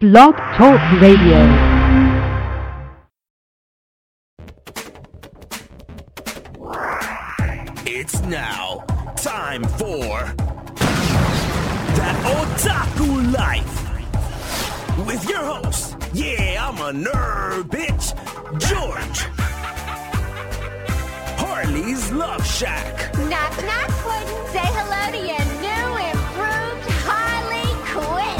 Blog Talk Radio. It's now time for That Otaku Life with your host. Yeah, I'm a nerd, bitch. George. Harley's Love Shack. Knock, knock, Puddin'. Say hello to your new, improved Harley Quinn.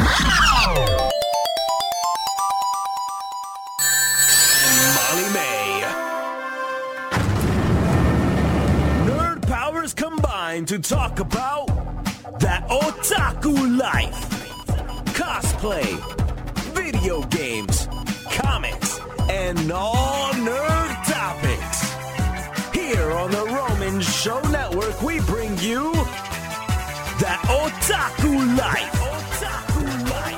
And Molly May. Nerd powers combine to talk about that otaku life. Cosplay, video games, comics, and all nerd topics. Here on the Roman Show Network, we bring you that Otaku Life. Otaku Life.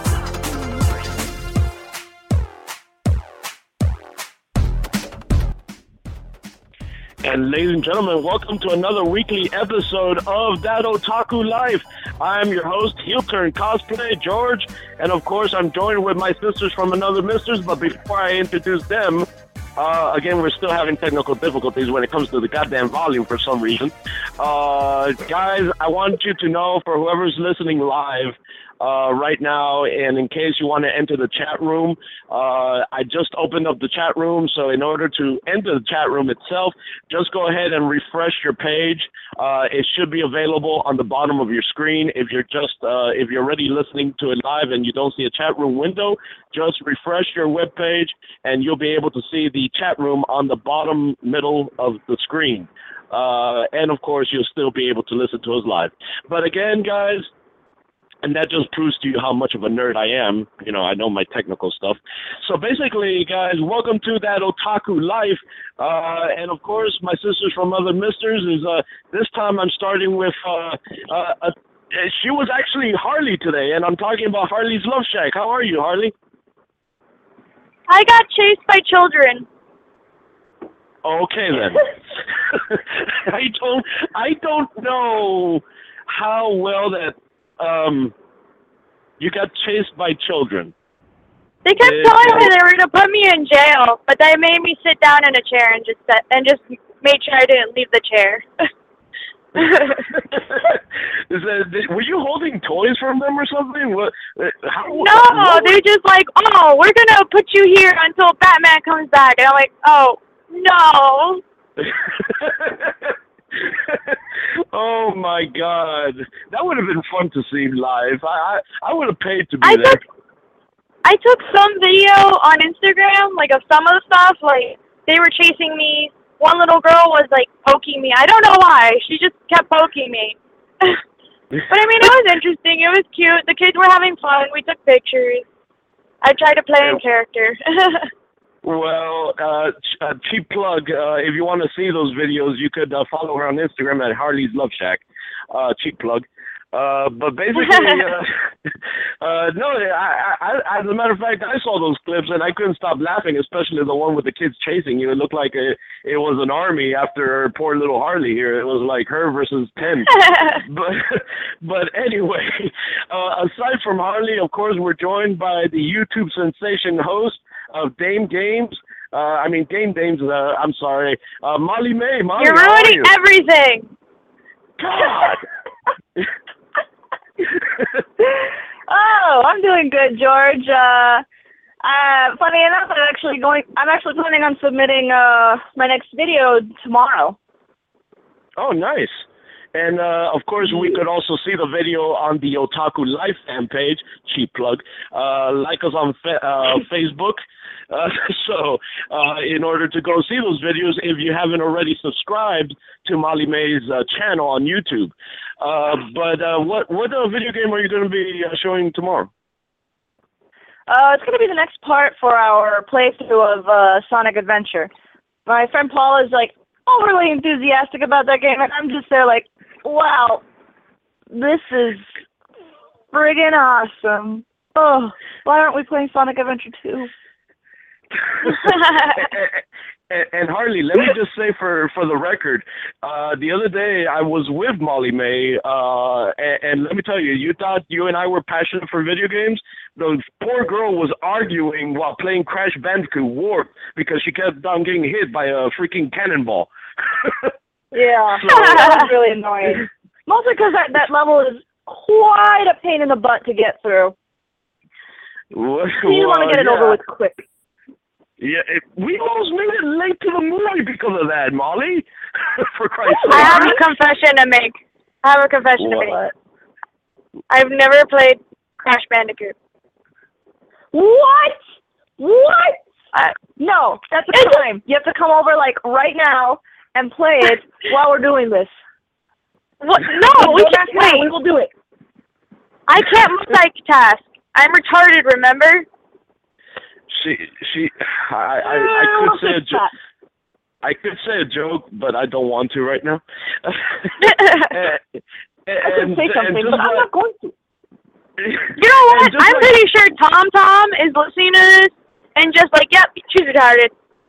And ladies and gentlemen, welcome to another weekly episode of That Otaku Life. I'm your host, Heel Turn Cosplay, George, and of course I'm joined with my sisters from Another Misters, but before I introduce them, again, we're still having technical difficulties when it comes to the goddamn volume for some reason. Guys, I want you to know, for whoever's listening live right now, and in case you want to enter the chat room, I just opened up the chat room, so in order to enter the chat room itself, just go ahead and refresh your page. It should be available on the bottom of your screen. If you're already listening to it live and you don't see a chat room window, just refresh your web page and you'll be able to see the chat room on the bottom middle of the screen. And of course, you'll still be able to listen to us live. But again, guys, and that just proves to you how much of a nerd I am. You know, I know my technical stuff. So basically, guys, welcome to That Otaku Life. And of course, my sisters from Other Misters is, this time I'm starting with, she was actually Harley today, and I'm talking about Harley's Love Shack. How are you, Harley? I got chased by children. Okay, then. I don't know how well that, you got chased by children. They kept telling me they were gonna put me in jail, but they made me sit down in a chair and just made sure I didn't leave the chair. Were you holding toys from them or something? What? No, they're just like, oh, we're gonna put you here until Batman comes back, and I'm like, oh no. Oh my God, that would have been fun to see live. I would have paid to be there. I took some video on Instagram, like of some of the stuff. Like they were chasing me. One little girl was like poking me. I don't know why. She just kept poking me. But I mean, it was interesting. It was cute. The kids were having fun. We took pictures. I tried to play in character. Well, cheap plug, if you want to see those videos, you could follow her on Instagram at Harley's Love Shack. Cheap plug. But basically, no, I, as a matter of fact, I saw those clips and I couldn't stop laughing, especially the one with the kids chasing you. It looked like it was an army after poor little Harley here. It was like her versus 10. But anyway, aside from Harley, of course, we're joined by the YouTube sensation host of Dame Games. Game Dames, I'm sorry. Molly May. Molly, you're ruining everything. God. Oh, I'm doing good, George. Funny enough, I'm actually planning on submitting my next video tomorrow. Oh, nice. And, of course, we could also see the video on the Otaku Life fan page, cheap plug, like us on Facebook. So, in order to go see those videos, if you haven't already subscribed to Molly May's channel on YouTube. But what video game are you going to be showing tomorrow? It's going to be the next part for our playthrough of Sonic Adventure. My friend Paul is, like, overly enthusiastic about that game, and I'm just there like, wow, this is friggin' awesome. Oh, why aren't we playing Sonic Adventure 2? And Harley, let me just say for the record, the other day I was with Molly May, and let me tell you, you thought you and I were passionate for video games? The poor girl was arguing while playing Crash Bandicoot Warp because she kept on getting hit by a freaking cannonball. Yeah, So- that was really annoying. Mostly because that level is quite a pain in the butt to get through. Well, You want to get it over with quick. Yeah, we almost made it late to the movie because of that, Molly. For Christ's I sake. have a confession to make. What? I've never played Crash Bandicoot. What? No, that's a crime. You have to come over like right now and play it while we're doing this. What? No, we Don't can't ask now, we wait. will do it. I can't multitask. I'm retarded, remember? I could say a joke. I could say a joke, but I don't want to right now. I could say something, but I'm not going to. You know what? I'm pretty sure Tom is listening to this and just like, yep, she's retarded.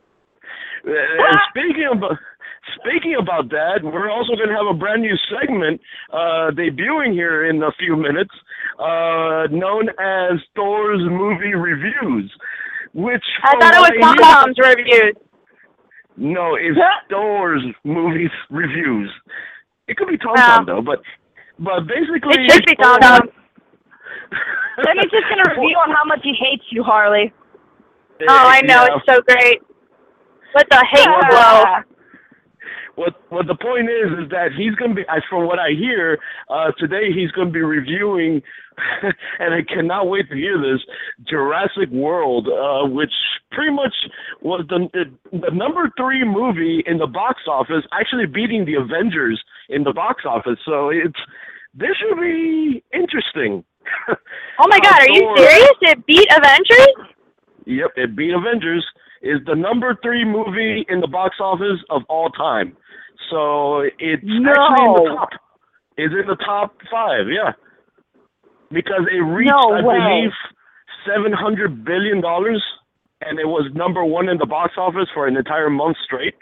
Speaking about that, we're also going to have a brand new segment debuting here in a few minutes, known as Thor's Movie Reviews, which I thought it was Tom's reviews. No, it's Thor's Movies Reviews. It could be Tom though, but basically It should be Tom. Then he's just gonna review on how much he hates you, Harley. Oh, I know, Yeah. it's so great. Let the hate flow. What the point is that he's going to be, as from what I hear, today he's going to be reviewing, and I cannot wait to hear this, Jurassic World, which pretty much was the number 3 movie in the box office, actually beating the Avengers in the box office. So this should be interesting. Oh my God, are you serious? It beat Avengers? Yep, it beat Avengers. Is the number 3 movie in the box office of all time. So it's actually in the top. It's in the top 5, yeah. Because it reached, I believe, $700 billion, and it was number 1 in the box office for an entire month straight.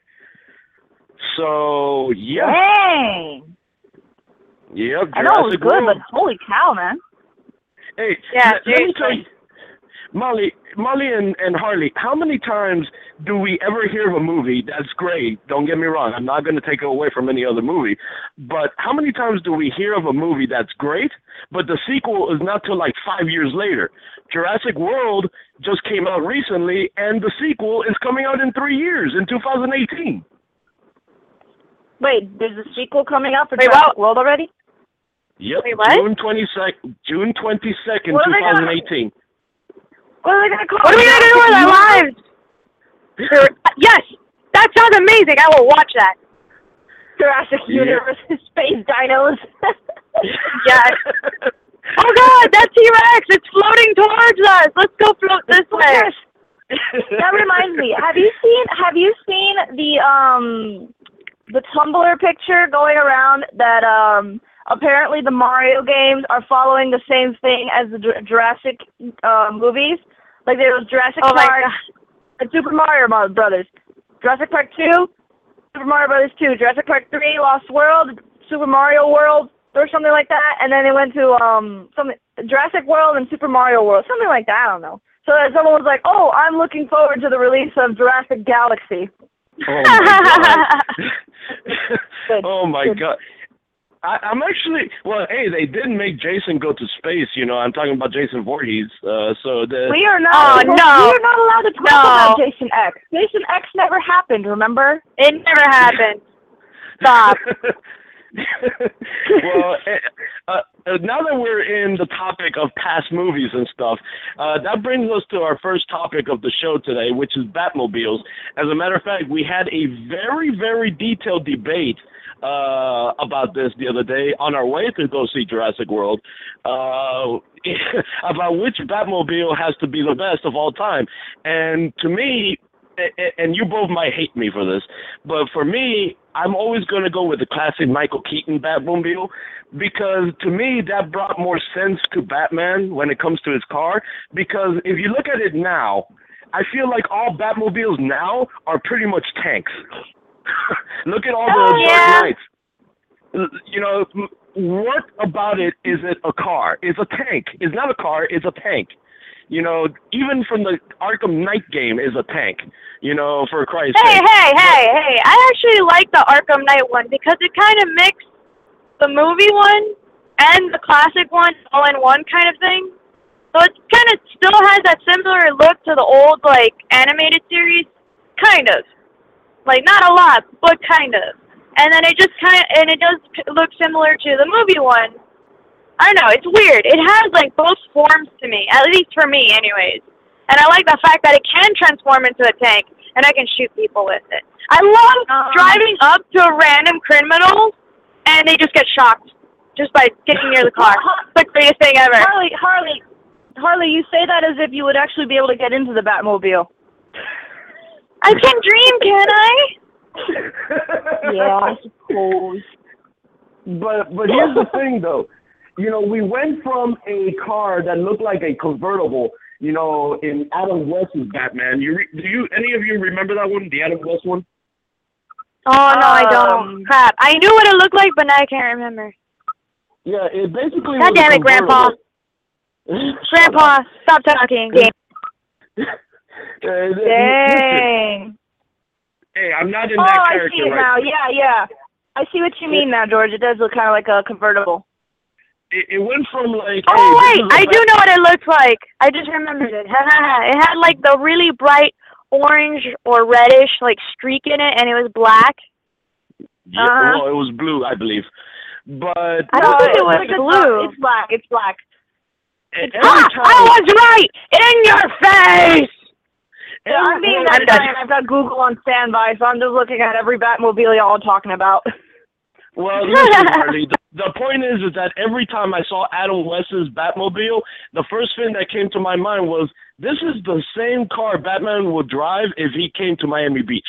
So, yeah. Dang! Yep, I know it was Jurassic good, World. but holy cow, man. Hey, Yeah, let me tell you, Molly and Harley, how many times do we ever hear of a movie that's great? Don't get me wrong, I'm not going to take it away from any other movie, but how many times do we hear of a movie that's great, but the sequel is not till like 5 years later? Jurassic World just came out recently, and the sequel is coming out in 3 years, in 2018. Wait, there's a sequel coming out for Wait, Jurassic World already? Yep, Wait, what? June 22nd, What are they gonna- 2018. What are they gonna call What are we going to do with our lives? Yes, that sounds amazing. I will watch that. Jurassic Universe Space Dinos. Yes. Oh God, that T-Rex! It's floating towards us. Let's go float this way. That reminds me. Have you seen the Tumblr picture going around that apparently the Mario games are following the same thing as the Jurassic movies? Like there was Jurassic Park and Super Mario Brothers. Jurassic Park 2, Super Mario Brothers 2, Jurassic Park 3, Lost World, Super Mario World, or something like that. And then they went to Jurassic World and Super Mario World, something like that. I don't know. So someone was like, "Oh, I'm looking forward to the release of Jurassic Galaxy." Oh my God. Oh my Good. God. I'm actually, well, hey, they didn't make Jason go to space, you know, I'm talking about Jason Voorhees, We are not. Oh, We no. are not allowed to talk about Jason X. Jason X never happened. Remember? It never happened. Stop. Well, now that we're in the topic of past movies and stuff, that brings us to our first topic of the show today, which is Batmobiles. As a matter of fact, we had a very, very detailed debate about this the other day on our way to go see Jurassic World, about which Batmobile has to be the best of all time. And to me, and you both might hate me for this, but for me, I'm always going to go with the classic Michael Keaton Batmobile, because to me, that brought more sense to Batman when it comes to his car, because if you look at it now, I feel like all Batmobiles now are pretty much tanks. Look at all the Dark Knights. You know, what about it is it a car? It's a tank. It's not a car, it's a tank. You know, even from the Arkham Knight game is a tank. You know, for Christ's sake. Hey! I actually like the Arkham Knight one because it kind of mixed the movie one and the classic one all in one kind of thing. So it kind of still has that similar look to the old, like, animated series. Kind of. Like, not a lot, but kind of. And then it just it does look similar to the movie one. I don't know, it's weird. It has, like, both forms to me, at least for me, anyways. And I like the fact that it can transform into a tank, and I can shoot people with it. I love driving up to random criminals, and they just get shocked just by getting near the car. It's the greatest thing ever. Harley, you say that as if you would actually be able to get into the Batmobile. I can dream, can I? Yeah, I suppose. But here's the thing, though. You know, we went from a car that looked like a convertible, you know, in Adam West's Batman. Any of you remember that one, the Adam West one? Oh, no, I don't. Crap. I knew what it looked like, but now I can't remember. Yeah, it basically God damn it, Grandpa. Grandpa, stop talking. Dang. Hey, I'm not in that character. I see it now. Yeah. I see what you mean now, George. It does look kind of like a convertible. It went from like... Oh, wait, I do know what it looks like. I just remembered it. It had like the really bright orange or reddish like streak in it, and it was black. Yeah, well, it was blue, I believe. But... I don't think it was blue. It's black. I was right! In your face! I'm being that guy, and I've got Google on standby, so I'm just looking at every Batmobile y'all talking about. Well, listen, Harley, the point is that every time I saw Adam West's Batmobile, the first thing that came to my mind was, this is the same car Batman would drive if he came to Miami Beach.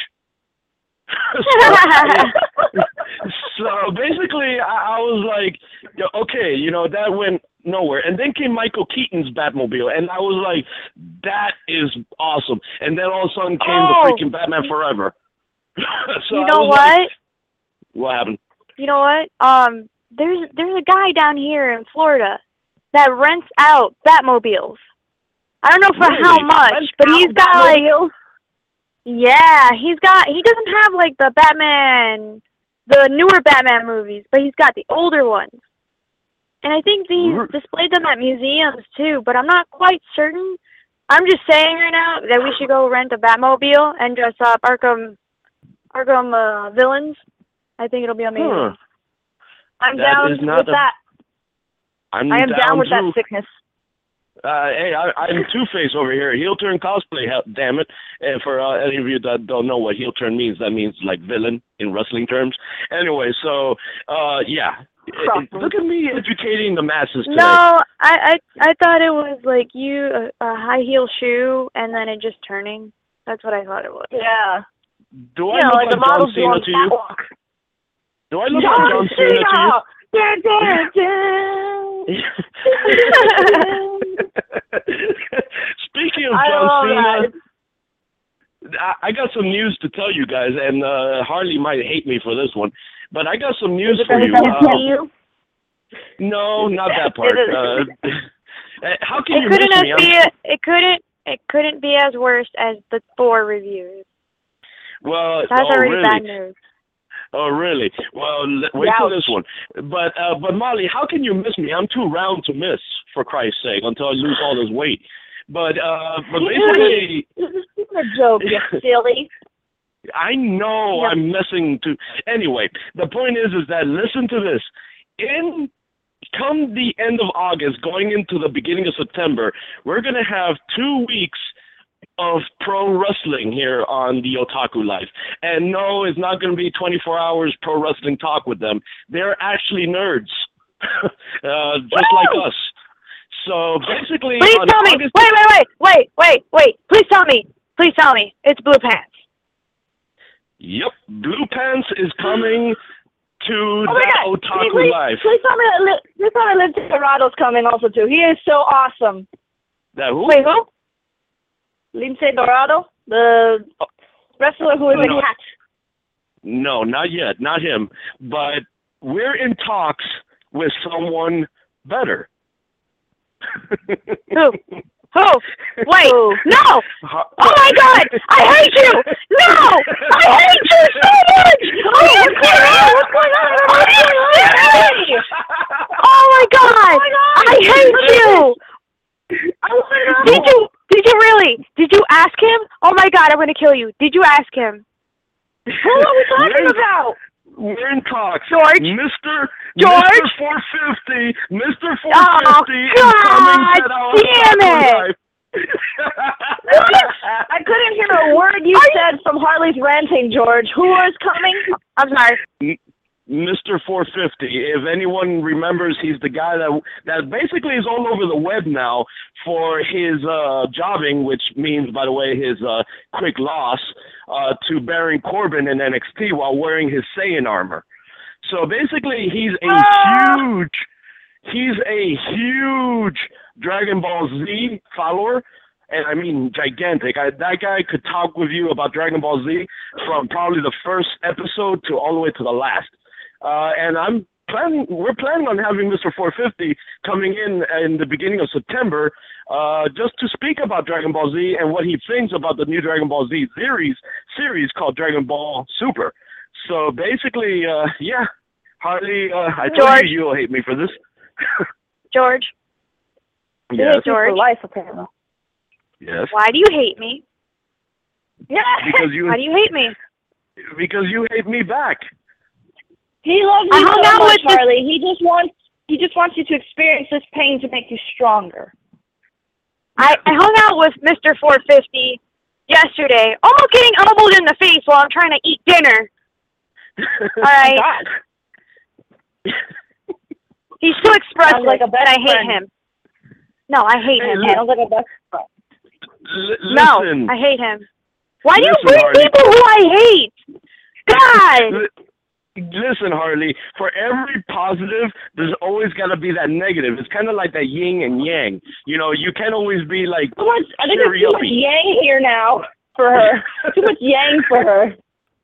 So basically, I was like, okay, you know, that went nowhere. And then came Michael Keaton's Batmobile, and I was like, that is awesome. And then all of a sudden came the freaking Batman Forever. So you know what? Like, what happened? You know what? There's a guy down here in Florida that rents out Batmobiles. I don't know for how much, but he's got like, yeah, he doesn't have like the newer Batman movies, but he's got the older ones. And I think he's displayed them at museums too, but I'm not quite certain. I'm just saying right now that we should go rent a Batmobile and dress up Arkham villains. I think it'll be amazing. I'm down with that. I am down with that sickness. Hey, I'm Two-Face over here. Heel turn cosplay, damn it. And for any of you that don't know what heel turn means, that means like villain in wrestling terms. Anyway, so, yeah. Look at me educating the masses today. No, I thought it was like a high heel shoe and then it just turning. That's what I thought it was. Yeah. Do I look like John Cena to you? Do I look like John Cena to you? Speaking of John Cena, I got some news to tell you guys, and Harley might hate me for this one, but I got some news for you. No, not that part. How can you miss me? It couldn't be as worse as the Thor reviews. Well, that's already really? Bad news. Oh, really? Well, wait for this one. But Molly, how can you miss me? I'm too round to miss, for Christ's sake, until I lose all this weight. But basically... This is a joke, you silly. I know, yep. I'm messing to... Anyway, the point is that, listen to this. Come the end of August, going into the beginning of September, we're going to have 2 weeks of pro wrestling here on the Otaku Life. And no, it's not going to be 24 hours pro wrestling talk with them. They're actually nerds, just like us. So basically... Please tell me! Wait! Please tell me! It's Blue Pants. Yep, Blue Pants is coming to the Otaku Life. Please tell me that Liv Tarado's coming also too. He is so awesome. That who? Wait, who? Lince Dorado, the wrestler who is a cat. No, not yet. Not him. But we're in talks with someone better. Who? Wait, no! Oh my God! I hate you! No! I hate you so much! What's going on? Oh my God! I hate you! Did you really? Did you ask him? Oh my God, I'm gonna kill you. Did you ask him? Who are we talking about? We're in talks. George? Mr. 450 Oh, is coming God to our damn it. life. I couldn't hear a word you said from Harley's ranting, George. Who is coming? I'm sorry. Mr. 450. If anyone remembers, he's the guy that basically is all over the web now for his jobbing, which means, by the way, his quick loss to Baron Corbin in NXT while wearing his Saiyan armor. So basically, he's a huge Dragon Ball Z follower. And I mean, gigantic. That guy could talk with you about Dragon Ball Z from probably the first episode to all the way to the last. And we're planning on having Mr. 450 coming in the beginning of September, just to speak about Dragon Ball Z and what he thinks about the new Dragon Ball Z series called Dragon Ball Super. So basically, yeah, Harley, I told you'll hate me for this. George. Yes. George. For life, apparently. Yes. Why do you hate me? Yeah. Why do you hate me? Because you hate me back. He loves you so much, Harley. He just wants you to experience this pain to make you stronger. I hung out with Mr. 450 yesterday, almost getting elbowed in the face while I'm trying to eat dinner. All right. He's too expressive, like and I hate him. No, I hate him. Sounds like a best friend. No, I hate him. Why do you bring people who I hate? God! Listen, Harley, for every positive, there's always got to be that negative. It's kind of like that yin and yang. You know, you can't always be like, I think there's too much yang here now for her. Too much yang for her.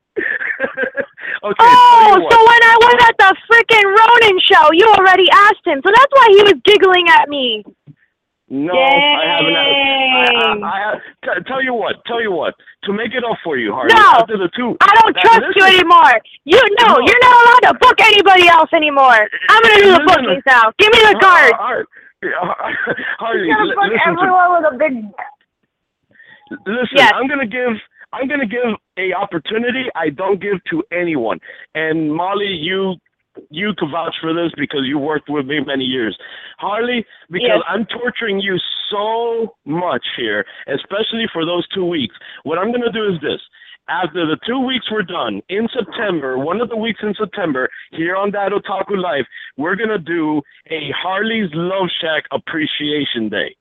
Okay, so when I was at the frickin' Ronin show, you already asked him, so that's why he was giggling at me. No, I haven't. Tell you what. To make it up for you, Harley. No, after the two, I don't trust you anymore. You're not allowed to book anybody else anymore. I'm gonna do the bookings now. Give me the card. Harley, listen everyone with a big. Listen, yes. I'm gonna give a opportunity I don't give to anyone. And Molly, you could vouch for this because you worked with me many years. Harley, because I'm torturing you so much here, especially for those 2 weeks, what I'm going to do is this. After the 2 weeks were done, in September, one of the weeks in September, here on That Otaku Life, we're going to do a Harley's Love Shack Appreciation Day.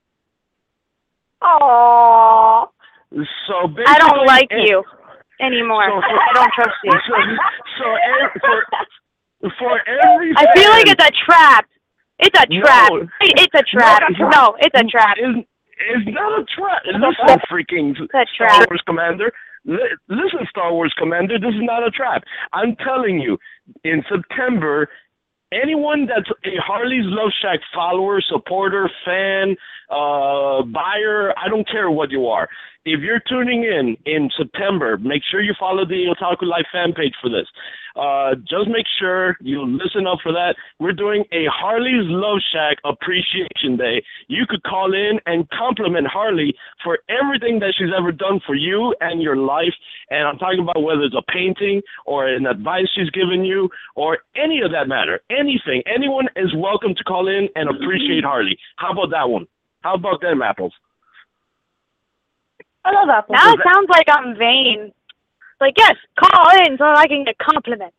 Aww. So basically, I don't like you anymore. I don't trust you. For every I feel like it's a trap. It's a trap. No. It's a trap. No, it's a trap. It's not a trap. Listen, freaking Star Wars Commander. Listen, Star Wars Commander, this is not a trap. I'm telling you, in September, anyone that's a Harley's Love Shack follower, supporter, fan, buyer, I don't care what you are. If you're tuning in September, make sure you follow the Otaku Life fan page for this. Just make sure you listen up for that. We're doing a Harley's Love Shack Appreciation Day. You could call in and compliment Harley for everything that she's ever done for you and your life. And I'm talking about whether it's a painting or an advice she's given you or any of that matter. Anything. Anyone is welcome to call in and appreciate Harley. How about that one? How about them apples? I love apples. Now it sounds like I'm vain. Like, yes, call in so I can get compliments.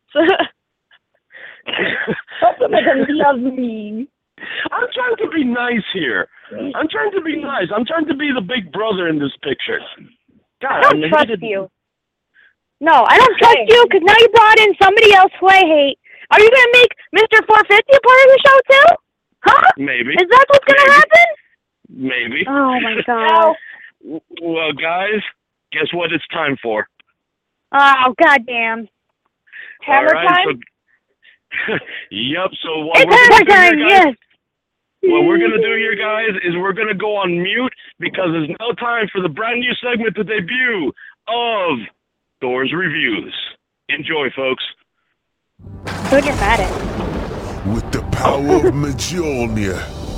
Compliments and love me. I'm trying to be nice here. I'm trying to be nice. I'm trying to be the big brother in this picture. God, I don't trust you. No, I don't trust you because now you brought in somebody else who I hate. Are you going to make Mr. 450 a part of the show too? Huh? Maybe. Is that what's going to happen? Maybe. Oh, my God. Well, guys, guess what it's time for? Oh, goddamn. Hammer time? Yep, so what It's we're hammer going to do time, here, yes! guys, what we're going to do here, guys, is we're going to go on mute because there's now time for the brand new segment to debut of Thor's Reviews. Enjoy, folks. So dramatic. With the power of Mjolnir.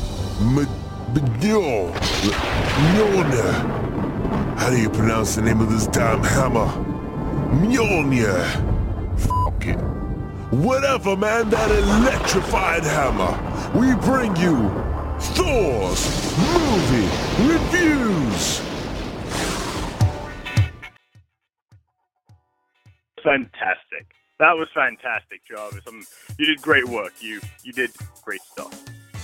Mjolnir. How do you pronounce the name of this damn hammer? Mjolnir. Fuck it. Whatever, man, that electrified hammer. We bring you Thor's Movie Reviews. Fantastic. That was fantastic, Jarvis. You did great work. You did great stuff.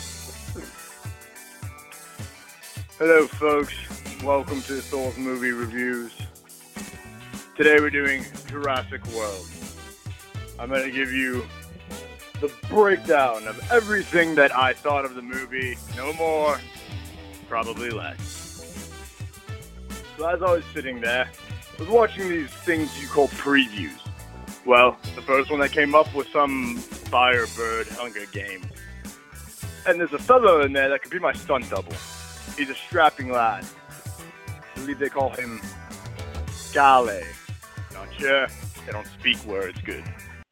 Hello, folks. Welcome to Thor's Movie Reviews. Today we're doing Jurassic World. I'm going to give you the breakdown of everything that I thought of the movie. No more, probably less. So as I was sitting there, I was watching these things you call previews. Well, the first one that came up was some Firebird Hunger Games. And there's a fellow in there that could be my stunt double. He's a strapping lad. I believe they call him Gale. Not sure. They don't speak words good.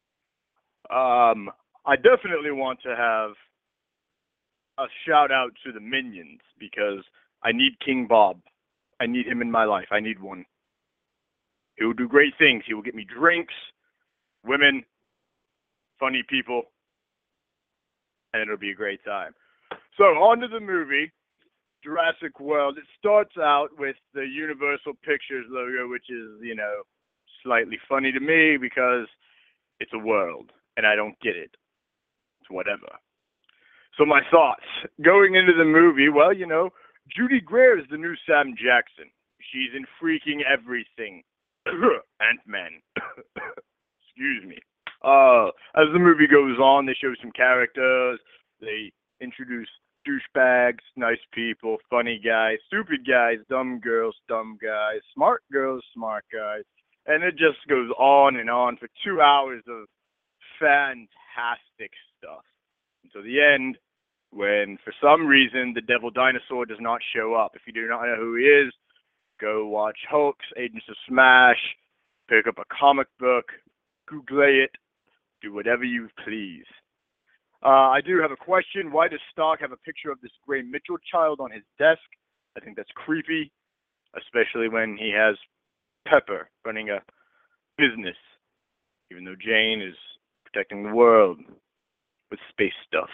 I definitely want to have a shout out to the minions because I need King Bob. I need him in my life. I need one. He will do great things. He will get me drinks, women, funny people, and it'll be a great time. So, on to the movie, Jurassic World. It starts out with the Universal Pictures logo, which is, slightly funny to me because it's a world, and I don't get it. It's whatever. So my thoughts. Going into the movie, well, Judy Greer is the new Sam Jackson. She's in freaking everything. Ant-Man. Excuse me. As the movie goes on, they show some characters. They introduce douchebags, nice people, funny guys, stupid guys, dumb girls, dumb guys, smart girls, smart guys. And it just goes on and on for 2 hours of fantastic stuff. Until the end, when for some reason the devil dinosaur does not show up. If you do not know who he is, go watch Hulk's Agents of Smash, pick up a comic book, Google it, do whatever you please. I do have a question. Why does Stark have a picture of this Gray Mitchell child on his desk? I think that's creepy, especially when he has Pepper running a business, even though Jane is protecting the world with space stuff.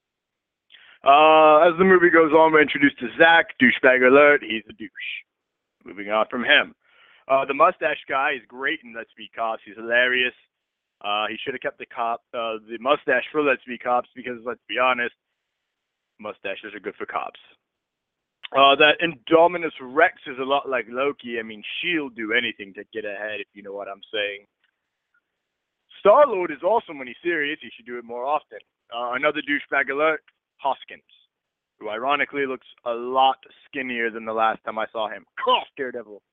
As the movie goes on, we're introduced to Zach, douchebag alert, he's a douche. Moving on from him. The mustache guy is great in Let's Be Cops. He's hilarious. He should have kept the mustache for Let's Be Cops because, let's be honest, mustaches are good for cops. That Indominus Rex is a lot like Loki. I mean, she'll do anything to get ahead, if you know what I'm saying. Star-Lord is awesome when he's serious. He should do it more often. Another douchebag alert, Hoskins, who ironically looks a lot skinnier than the last time I saw him. Daredevil.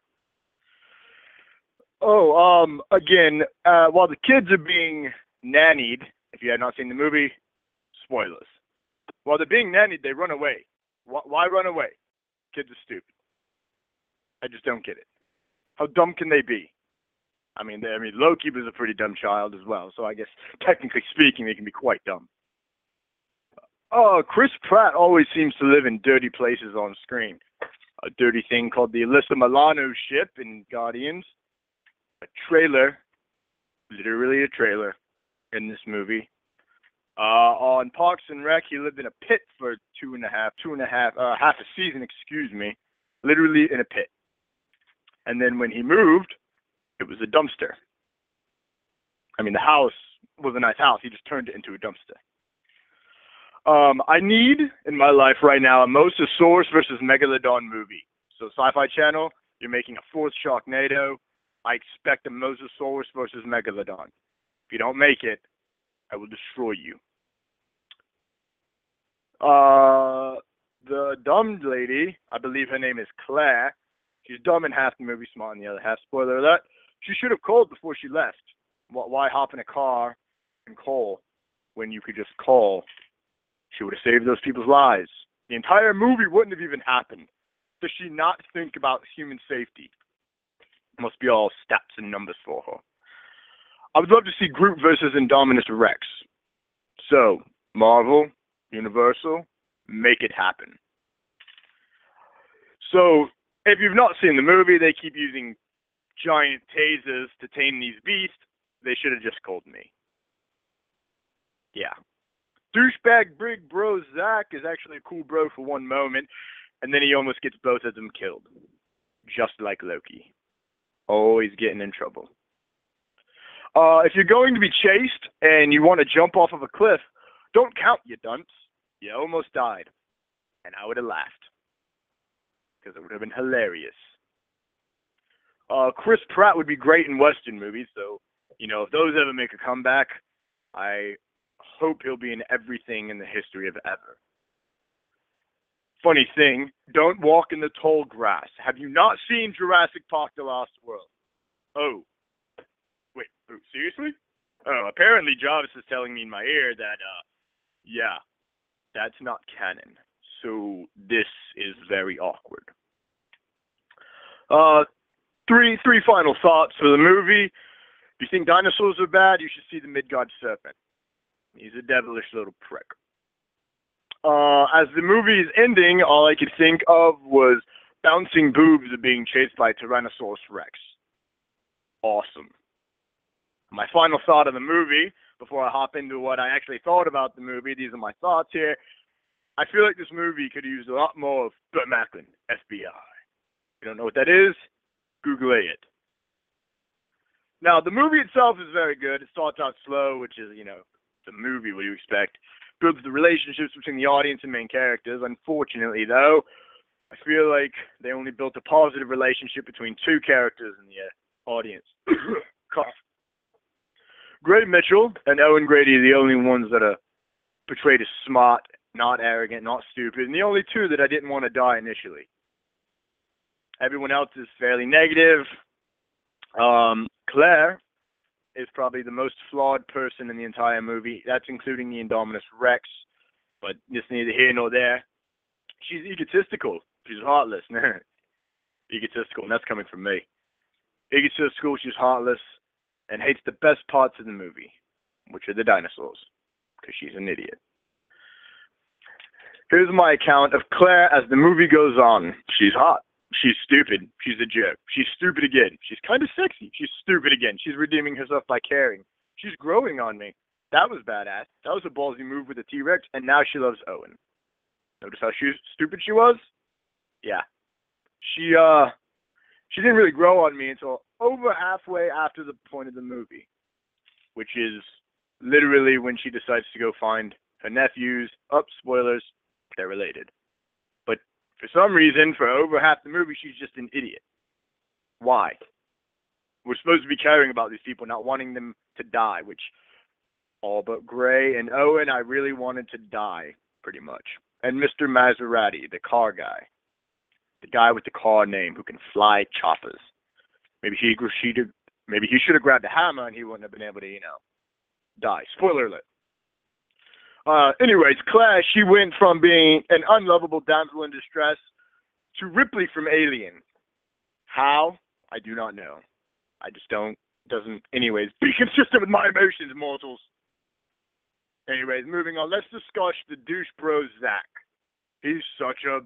Again, while the kids are being nannied, if you have not seen the movie, spoilers. While they're being nannied, they run away. Why run away? Kids are stupid. I just don't get it. How dumb can they be? I mean, Loki was a pretty dumb child as well, so I guess, technically speaking, they can be quite dumb. Chris Pratt always seems to live in dirty places on screen. A dirty thing called the Alyssa Milano ship in Guardians. A trailer, literally a trailer, in this movie. On Parks and Rec, he lived in a pit for half a season, literally in a pit. And then when he moved, it was a dumpster. I mean, the house was a nice house. He just turned it into a dumpster. I need, in my life right now, a Mosasaurus versus Megalodon movie. So Sci-Fi Channel, you're making a fourth Sharknado. I expect a Mosasaurus versus Megalodon. If you don't make it, I will destroy you. the dumb lady, I believe her name is Claire, she's dumb in half the movie, smart in the other half. Spoiler alert. She should have called before she left. Why hop in a car and call when you could just call? She would have saved those people's lives. The entire movie wouldn't have even happened. Does she not think about human safety? Must be all stats and numbers for her. I would love to see Groot versus Indominus Rex. So, Marvel, Universal, make it happen. So, if you've not seen the movie, they keep using giant tasers to tame these beasts. They should have just called me. Yeah. Douchebag big bro Zach is actually a cool bro for one moment, and then he almost gets both of them killed. Just like Loki. Always getting in trouble. If you're going to be chased and you want to jump off of a cliff, don't count, you dunce. You almost died. And I would have laughed. Because it would have been hilarious. Chris Pratt would be great in Western movies, so, if those ever make a comeback, I hope he'll be in everything in the history of ever. Funny thing, don't walk in the tall grass. Have you not seen Jurassic Park: The Lost World? Oh. Wait, seriously? Oh, apparently Jarvis is telling me in my ear that, yeah, that's not canon. So this is very awkward. Three final thoughts for the movie. If you think dinosaurs are bad, you should see the Midgard Serpent. He's a devilish little prick. As the movie is ending, all I could think of was bouncing boobs of being chased by Tyrannosaurus Rex. Awesome. My final thought of the movie, before I hop into what I actually thought about the movie, these are my thoughts here. I feel like this movie could use a lot more of Burt Macklin, FBI. If you don't know what that is, Google it. Now, the movie itself is very good. It starts out slow, which is, the movie, what do you expect? Builds the relationships between the audience and main characters. Unfortunately, though, I feel like they only built a positive relationship between two characters in the audience. Cough. Gray Mitchell and Owen Grady are the only ones that are portrayed as smart, not arrogant, not stupid, and the only two that I didn't want to die initially. Everyone else is fairly negative. Claire is probably the most flawed person in the entire movie. That's including the Indominus Rex, but just neither here nor there. She's egotistical. She's heartless. Egotistical, and that's coming from me. Egotistical, she's heartless, and hates the best parts of the movie, which are the dinosaurs, because she's an idiot. Here's my account of Claire as the movie goes on. She's hot. She's stupid. She's a jerk. She's stupid again. She's kind of sexy. She's stupid again. She's redeeming herself by caring. She's growing on me. That was badass. That was a ballsy move with the T-Rex, and now she loves Owen. Notice how stupid she was? Yeah. She didn't really grow on me until over halfway after the point of the movie, which is literally when she decides to go find her nephews. Spoilers, they're related. But for some reason, for over half the movie, she's just an idiot. Why? We're supposed to be caring about these people, not wanting them to die, which all but Gray and Owen, I really wanted to die, pretty much. And Mr. Maserati, the car guy. The guy with the car name who can fly choppers. Maybe he should have grabbed a hammer and he wouldn't have been able to, die. Spoiler alert. Anyways, Claire, she went from being an unlovable damsel in distress to Ripley from Alien. How? I do not know. I just doesn't, anyways, be consistent with my emotions, mortals. Anyways, moving on, let's discuss the douche bro Zach. He's such a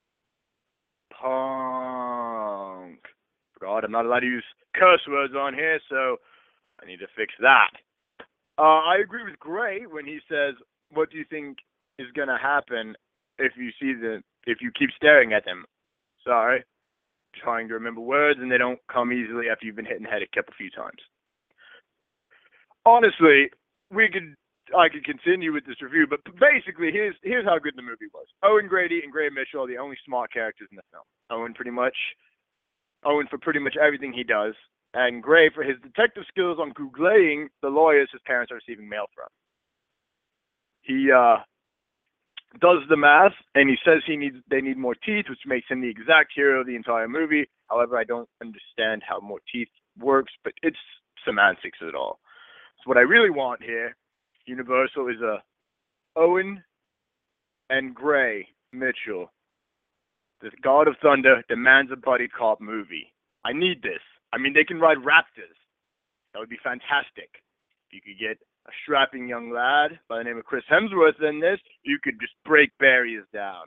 punk. God, I'm not allowed to use curse words on here, so I need to fix that. I agree with Gray when he says, what do you think is going to happen if you keep staring at them? Sorry. Trying to remember words, and they don't come easily after you've been hit in the head a few times. Honestly, I could continue with this review, but basically, here's how good the movie was. Owen Grady and Gray Mitchell are the only smart characters in the film. Owen for pretty much everything he does, and Gray for his detective skills on Googling the lawyers his parents are receiving mail from. does the math, and he says they need more teeth, which makes him the exact hero of the entire movie. However, I don't understand how more teeth works, but it's semantics at all. So what I really want here, Universal, is a Owen and Gray Mitchell, the God of Thunder, demands a buddy cop movie. I need this. I mean, they can ride raptors. That would be fantastic. If you could get a strapping young lad by the name of Chris Hemsworth in this, you could just break barriers down.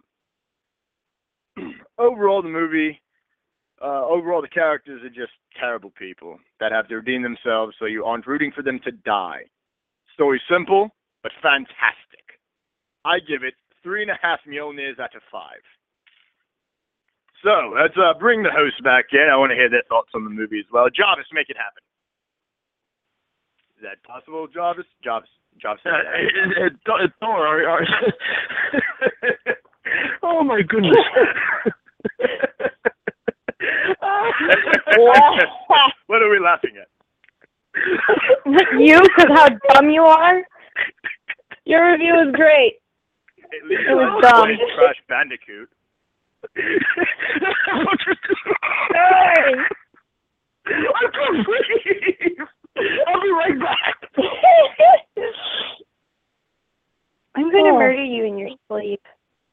Overall, the characters are just terrible people that have to redeem themselves, so you aren't rooting for them to die. Story simple, but fantastic. I give it 3.5 Mjolnirs out of 5. So, let's bring the host back in. I want to hear their thoughts on the movie as well. Jarvis, make it happen. Is that possible, Jarvis? Jarvis. Thor, oh my goodness. What are we laughing at? You, because how dumb you are? Your review was great. At least It was dumb. Crash Bandicoot. Hey! I can't breathe! I'll be right back! I'm going to murder you in your sleep.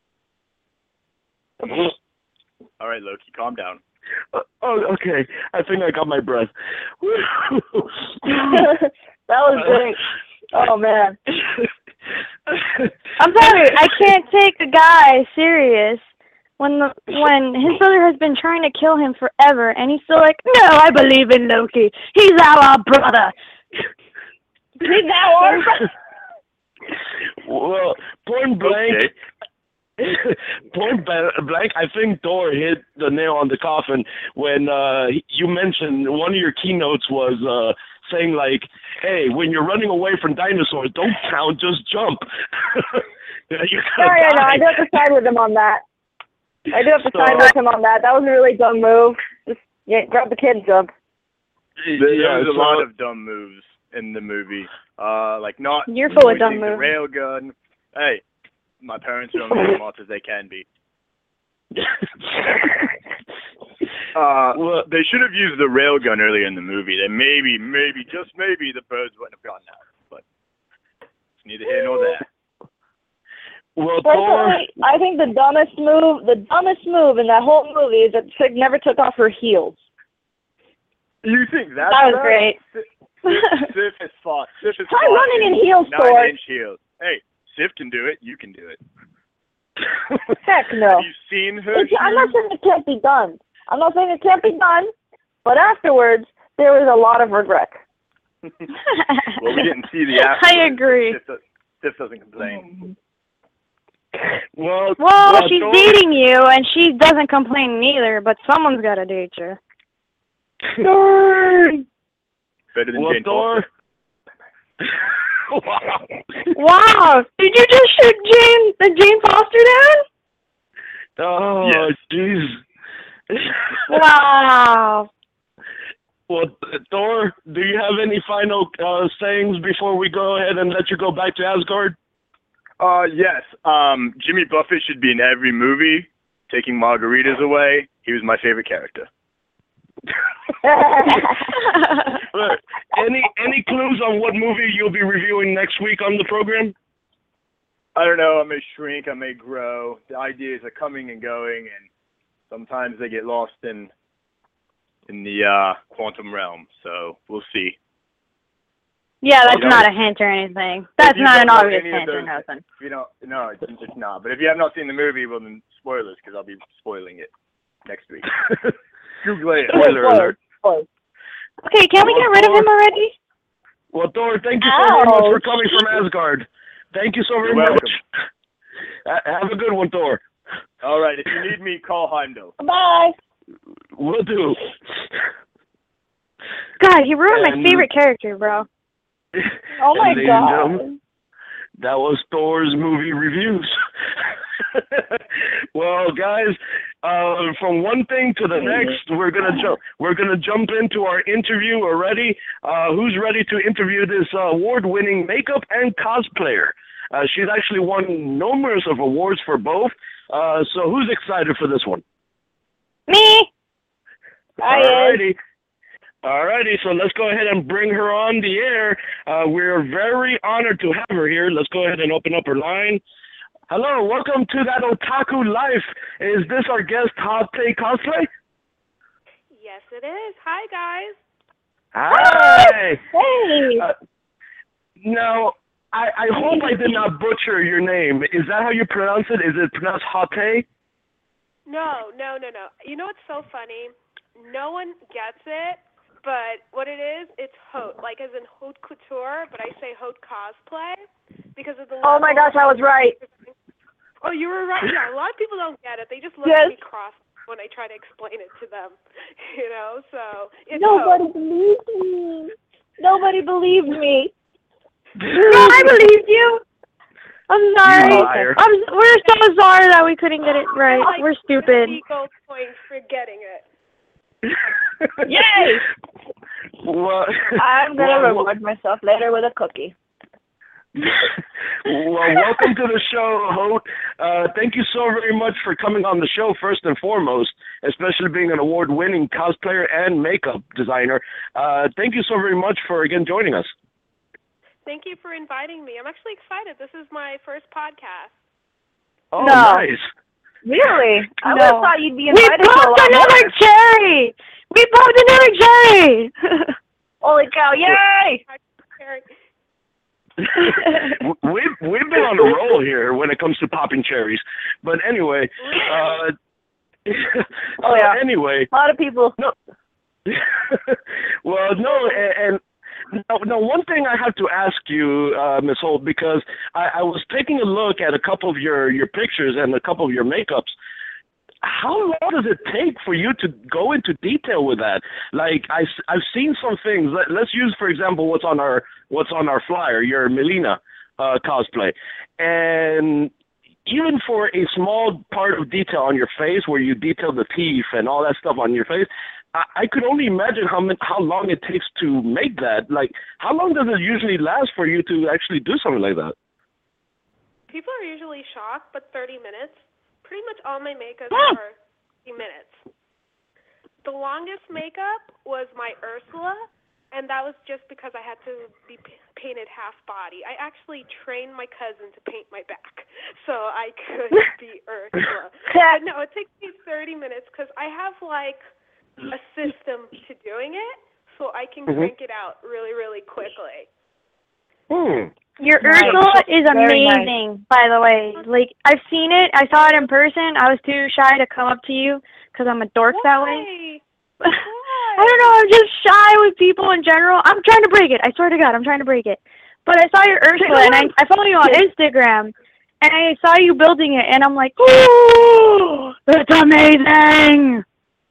All right, Loki, calm down. Okay. I think I got my breath. That was great. Oh, man. I'm sorry, I can't take a guy serious when his brother has been trying to kill him forever, and he's still like, no, I believe in Loki. He's our brother. He's our brother. Well, point blank, I think Thor hit the nail on the coffin when you mentioned one of your keynotes was saying like, hey, when you're running away from dinosaurs, don't count, just jump. Sorry, I know. I do have to side with him on that. That was a really dumb move. Just grab the kid and jump. There's a lot of dumb moves in the movie. Like not You're full of dumb using the moves. railgun. Hey, my parents are only as smart as they can be. Well, they should have used the railgun earlier in the movie. Then maybe, just maybe, the birds wouldn't have gotten out. But it's neither here nor there. Well, I think the dumbest move in that whole movie is that Chick never took off her heels. You think that was great. Sif has fought. Try running in heels, Thor. 9-inch heels. Hey, Sif can do it. You can do it. Heck no. Have you seen her? I'm not saying it can't be done. But afterwards, there was a lot of regret. Well, we didn't see the afterwards. I agree. Sif doesn't complain. Well, she's dating you, and she doesn't complain neither, but someone's got to date you. Better than Jane Thor. Wow! Did you just shoot Jane Foster down? Oh, jeez. Wow. Well, Thor, do you have any final sayings before we go ahead and let you go back to Asgard? Yes. Jimmy Buffett should be in every movie, taking margaritas away. He was my favorite character. Any clues on what movie you'll be reviewing next week on the program? I don't know. I may shrink. I may grow. The ideas are coming and going, and sometimes they get lost in the quantum realm. So we'll see. Yeah, that's not a hint or anything. That's not an obvious hint or nothing. No, it's not. But if you have not seen the movie, well, then spoilers, because I'll be spoiling it next week. Google it. Spoiler alert. Okay, can we get rid of him already? Well, Thor, thank you so very much for coming from Asgard. Thank you so very much. Have a good one, Thor. All right, if you need me, call Heimdall. Bye. Will do. God, he ruined my favorite character, bro. Oh my God. That was Thor's movie reviews. Well, guys, from one thing to the next, we're gonna jump into our interview already. Who's ready to interview this award-winning makeup and cosplayer? She's actually won numerous of awards for both. So who's excited for this one? Me. Alrighty, so let's go ahead and bring her on the air. We're very honored to have her here. Let's go ahead and open up her line. Hello, welcome to That Otaku Life. Is this our guest, Hot Take Cosplay? Yes, it is. Hi, guys. Hi. Hey. Now, I hope I did not butcher your name. Is that how you pronounce it? Is it pronounced Hate? No. You know what's so funny? No one gets it, but what it is, it's haute, like as in haute couture, but I say haute cosplay because of the. Oh my gosh, I was right. Oh, you were right. Yeah, a lot of people don't get it. They just look at me cross when I try to explain it to them. You know, so it's Nobody believed me. Nobody believed me. No, I believed you. I'm sorry. We're so sorry that we couldn't get it right. Like, we're stupid. Gold points for getting it. Yay! Well, I'm gonna reward myself later with a cookie. Well, welcome to the show, Hote. Thank you so very much for coming on the show, first and foremost, especially being an award-winning cosplayer and makeup designer. Thank you so very much for, again, joining us. Thank you for inviting me. I'm actually excited. This is my first podcast. Oh, nice. Really? I would have thought you'd be invited to a lot another cherry! We popped another cherry! Holy cow, yay! We've been on a roll here when it comes to popping cherries. But anyway, anyway. A lot of people. No. Well, no, and now, one thing I have to ask you, Ms. Holt, because I was taking a look at a couple of your pictures and a couple of your makeups. How long does it take for you to go into detail with that? Like I've seen some things. Let's use, for example, what's on our flyer, your Melina cosplay, and even for a small part of detail on your face, where you detail the teeth and all that stuff on your face, I could only imagine how long it takes to make that. Like, how long does it usually last for you to actually do something like that? People are usually shocked, but 30 minutes. Pretty much all my makeup are 30 minutes. The longest makeup was my Ursula, and that was just because I had to be painted half body. I actually trained my cousin to paint my back, so I could be Ursula. But no, it takes me 30 minutes because I have, like, a system to doing it, so I can crank it out really, really quickly. Your Ursula is amazing, by the way. Like, I've seen it. I saw it in person. I was too shy to come up to you because I'm a dork that way. I don't know. I'm just shy with people in general. I'm trying to break it. I swear to God, I'm trying to break it. But I saw your Ursula, and I follow you on Instagram, and I saw you building it, and I'm like, ooh, it's amazing.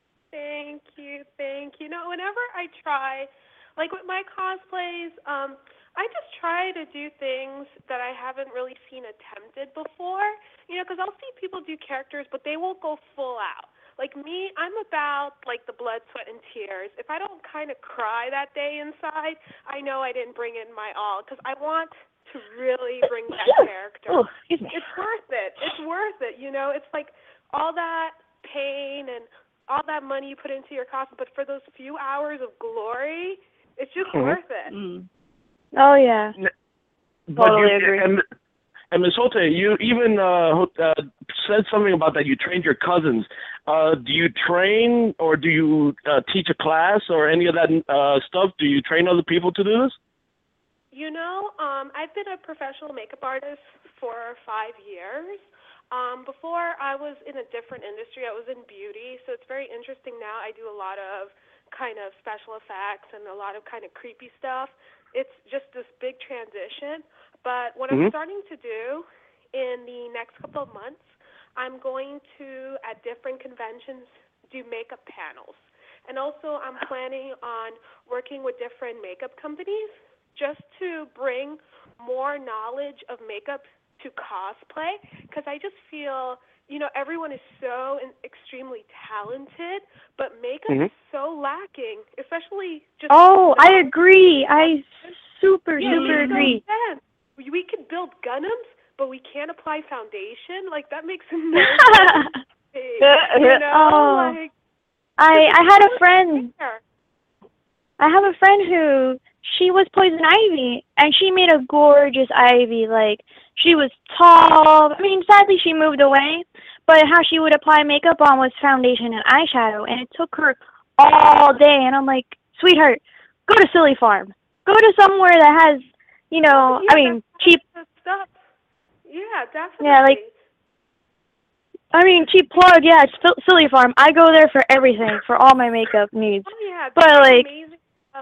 Thank you. No, whenever I try, like with my cosplays, I just try to do things that I haven't really seen attempted before, you know, because I'll see people do characters, but they won't go full out. Like me, I'm about, like, the blood, sweat, and tears. If I don't kind of cry that day inside, I know I didn't bring in my all, because I want to really bring that character. It's worth it. It's worth it, you know. It's like all that pain and all that money you put into your costume, but for those few hours of glory, it's just worth it. Oh, yeah. Totally agree. And Ms. Holte, you even said something about that you trained your cousins. Do you train or do you teach a class or any of that stuff? Do you train other people to do this? You know, I've been a professional makeup artist for 5 years. Before I was in a different industry. I was in beauty, so it's very interesting now. I do a lot of kind of special effects and a lot of kind of creepy stuff. It's just this big transition. But what I'm starting to do in the next couple of months, I'm going to, at different conventions, do makeup panels. And also I'm planning on working with different makeup companies just to bring more knowledge of makeup to cosplay, because I just feel, you know, everyone is so extremely talented, but makeup is so lacking, especially just... Oh, I agree. I super agree. we could build Gundams, but we can't apply foundation. Like, that makes no sense. You know, like, I had a friend. I have a friend who, she was Poison Ivy, and she made a gorgeous Ivy. Like, she was tall. I mean, sadly she moved away, but how she would apply makeup on was foundation and eyeshadow, and it took her all day. And I'm like, sweetheart, go to Silly Farm. Go to somewhere that has, you know, yeah, I mean, cheap stuff. Yeah, definitely. Yeah, like, I mean, cheap plug, yeah, it's Silly Farm. I go there for everything, for all my makeup needs. Oh, yeah, but, like, amazing stuff.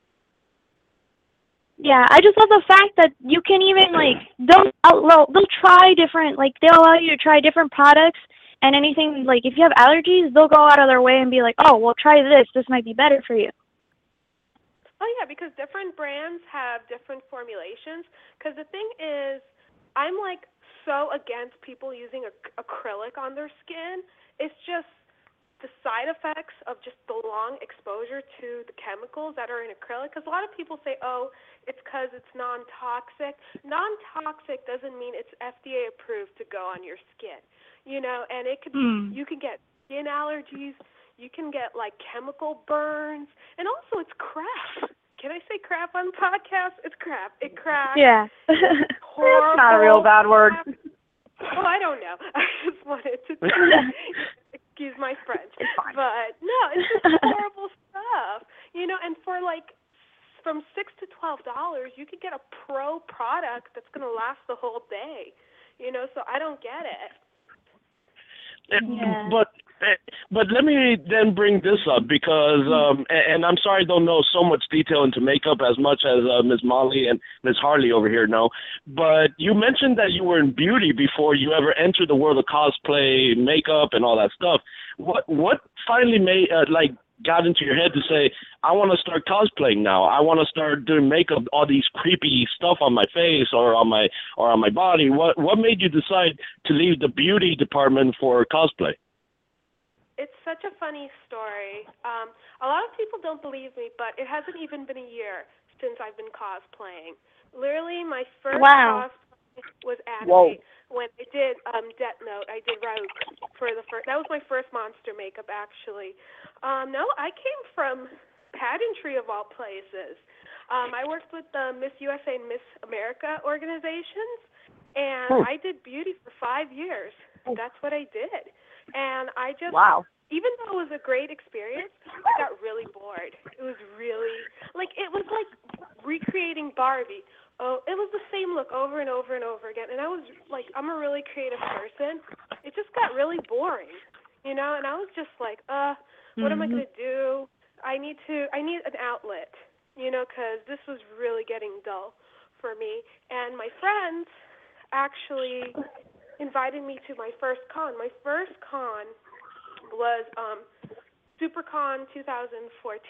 Yeah, I just love the fact that you can even, like, they'll try different, like, they'll allow you to try different products and anything, like, if you have allergies, they'll go out of their way and be like, oh, well, try this might be better for you. Oh, yeah, because different brands have different formulations. Because the thing is, I'm, like, so against people using acrylic on their skin. It's just the side effects of just the long exposure to the chemicals that are in acrylic. Because a lot of people say, oh, it's because it's non-toxic. Non-toxic doesn't mean it's FDA approved to go on your skin, you know, and it could you can get skin allergies, you can get, like, chemical burns, and also it's crap. Can I say crap on the podcast? It's crap. It cracks. Yeah. It's not a real bad word. Oh, I don't know. I just wanted to excuse my French. It's fine. But no, it's just horrible stuff. You know, and for like from $6 to $12, you could get a pro product that's going to last the whole day. You know, so I don't get it. Yeah. But let me then bring this up because, and I'm sorry I don't know so much detail into makeup as much as Ms. Molly and Ms. Harley over here know, but you mentioned that you were in beauty before you ever entered the world of cosplay, makeup, and all that stuff. What finally made, got into your head to say, I want to start cosplaying now. I want to start doing makeup, all these creepy stuff on my face or on my body. What made you decide to leave the beauty department for cosplay? It's such a funny story. A lot of people don't believe me, but it hasn't even been a year since I've been cosplaying. Literally, my first cosplay was anime. Whoa. When I did Death Note. I did Ryuk for the first. That was my first monster makeup, actually. No, I came from pageantry of all places. I worked with the Miss USA and Miss America organizations, and I did beauty for 5 years. That's what I did. And I just, even though it was a great experience, I got really bored. It was really, it was like recreating Barbie. Oh, it was the same look over and over and over again. And I was like, I'm a really creative person. It just got really boring, you know? And I was just like, what am I going to do? I need an outlet, you know, because this was really getting dull for me. And my friends actually invited me to my first con. My first con was SuperCon 2014,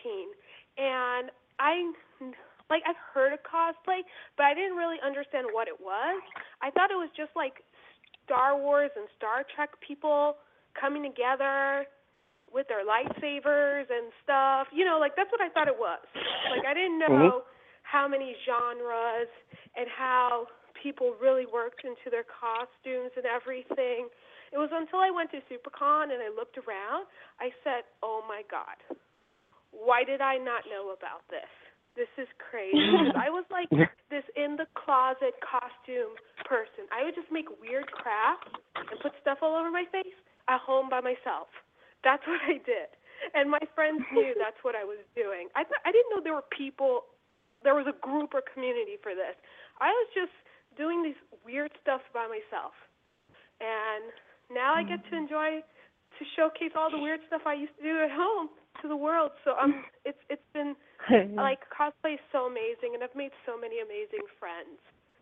and I've heard of cosplay, but I didn't really understand what it was. I thought it was just like Star Wars and Star Trek people coming together with their lightsabers and stuff. You know, that's what I thought it was. I didn't know how many genres and how people really worked into their costumes and everything. It was until I went to SuperCon and I looked around, I said, oh my God, why did I not know about this? This is crazy. Because I was like this in-the-closet costume person. I would just make weird crap and put stuff all over my face at home by myself. That's what I did. And my friends knew that's what I was doing. I didn't know there was a group or community for this. I was just doing these weird stuff by myself. And now I get to showcase all the weird stuff I used to do at home to the world. So it's been cosplay is so amazing, and I've made so many amazing friends.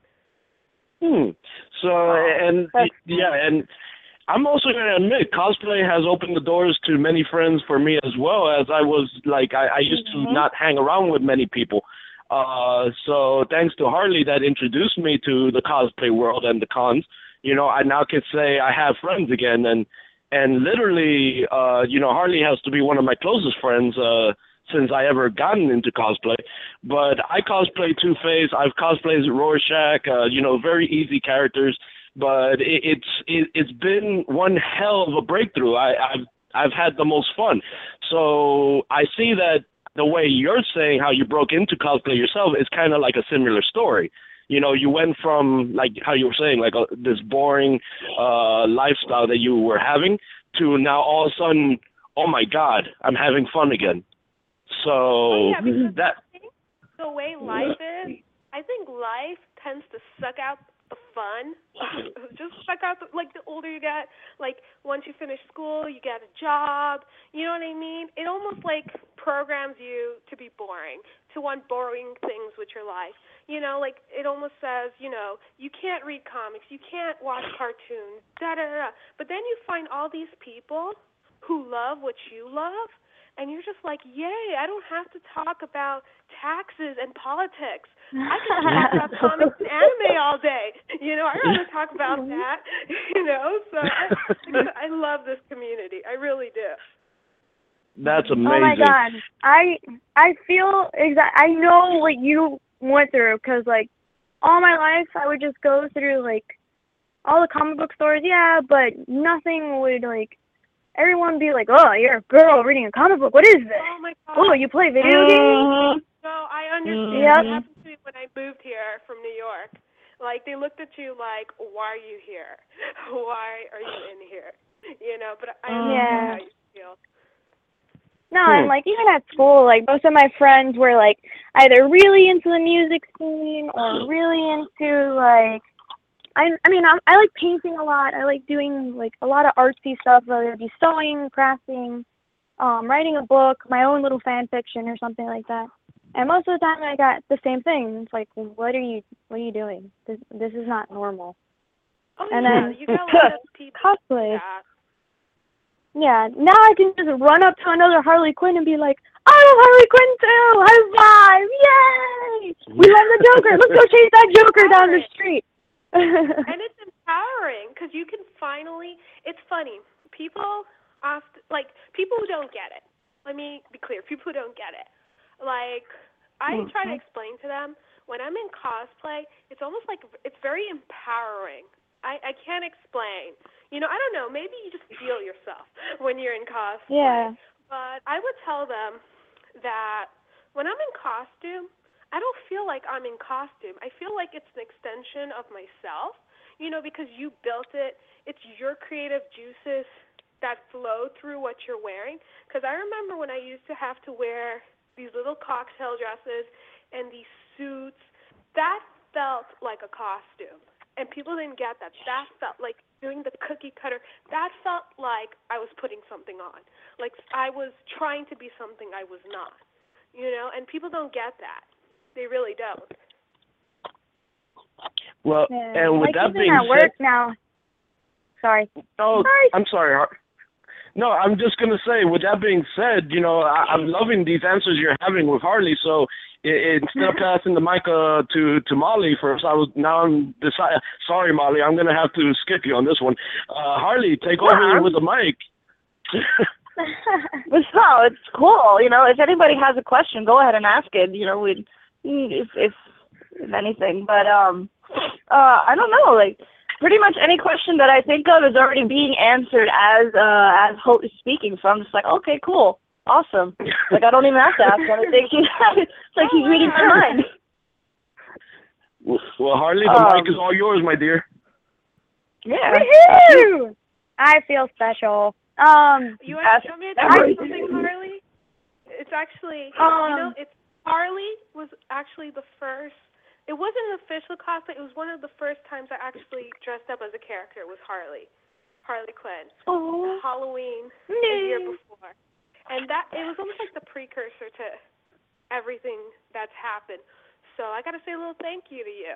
So and I'm also going to admit, cosplay has opened the doors to many friends for me as well, as I was I used to not hang around with many people. So thanks to Harley that introduced me to the cosplay world and the cons, you know, I now can say I have friends again, and literally, you know, Harley has to be one of my closest friends, since I ever gotten into cosplay. But I cosplay Two-Face. I've cosplayed Rorschach. Very easy characters. But it's been one hell of a breakthrough. I've had the most fun. So I see that the way you're saying how you broke into cosplay yourself is kind of like a similar story. You went from, like how you were saying, like this boring lifestyle that you were having to now all of a sudden, oh my God, I'm having fun again. So that the way life is, I think life tends to suck out the fun. Just suck out the older you get, like once you finish school, you get a job. You know what I mean? It almost like programs you to be boring, to want boring things with your life. It almost says, you can't read comics, you can't watch cartoons, da-da-da. But then you find all these people who love what you love, and you're just like, yay, I don't have to talk about taxes and politics. I can talk about comics and anime all day. I'd rather talk about that, So I love this community. I really do. That's amazing. Oh, my God. I feel I know what you went through, because, all my life I would just go through, all the comic book stores, yeah, but nothing would, everyone would be like, oh, you're a girl reading a comic book. What is this? Oh, my God. Oh, you play video games? No, I understand. Yep. What happened to me when I moved here from New York. They looked at you like, why are you here? Why are you in here? But I understand how you feel. No, and even at school, most of my friends were either really into the music scene or really into I like painting a lot. I like doing a lot of artsy stuff, whether it be sewing, crafting, writing a book, my own little fan fiction or something like that. And most of the time I got the same thing. It's like, what are you doing? This is not normal. Oh, and yeah, then you got a lot of people cosplay. like that. Yeah, now I can just run up to another Harley Quinn and be like, I love Harley Quinn too! High five! Yay! We love the Joker! Let's go chase that Joker down the street! And it's empowering, because you can finally, it's funny, people who don't get it, let me be clear, people who don't get it, I try to explain to them, when I'm in cosplay, it's almost like, it's very empowering. I can't explain. I don't know, maybe you just feel yourself when you're in cosplay. Yeah. But I would tell them that when I'm in costume, I don't feel like I'm in costume. I feel like it's an extension of myself, because you built it. It's your creative juices that flow through what you're wearing. Because I remember when I used to have to wear these little cocktail dresses and these suits, that felt like a costume. And people didn't get that. That felt like doing the cookie cutter. That felt like I was putting something on. Like I was trying to be something I was not. And people don't get that. They really don't. Well, and with that being at said, work now. Sorry. Oh, I'm sorry. No, I'm just gonna say. With that being said, I'm loving these answers you're having with Harley. So instead of passing the mic to Molly first, I'm deciding. Sorry, Molly, I'm gonna have to skip you on this one. Harley, take over with the mic. No, it's cool. If anybody has a question, go ahead and ask it. If anything, but I don't know. Pretty much any question that I think of is already being answered as Hope is speaking. So I'm just like, okay, cool, awesome. I don't even have to ask anything. It's like he's reading my mind. Well, Harley, the mic is all yours, my dear. Yeah. Woohoo! I feel special. You want me to tell you something, Harley? It's actually, Harley was actually the first. It wasn't an official cosplay. It was one of the first times I actually dressed up as a character. Was Harley Quinn. Oh. Halloween the year before, and it was almost like the precursor to everything that's happened. So I got to say a little thank you to you.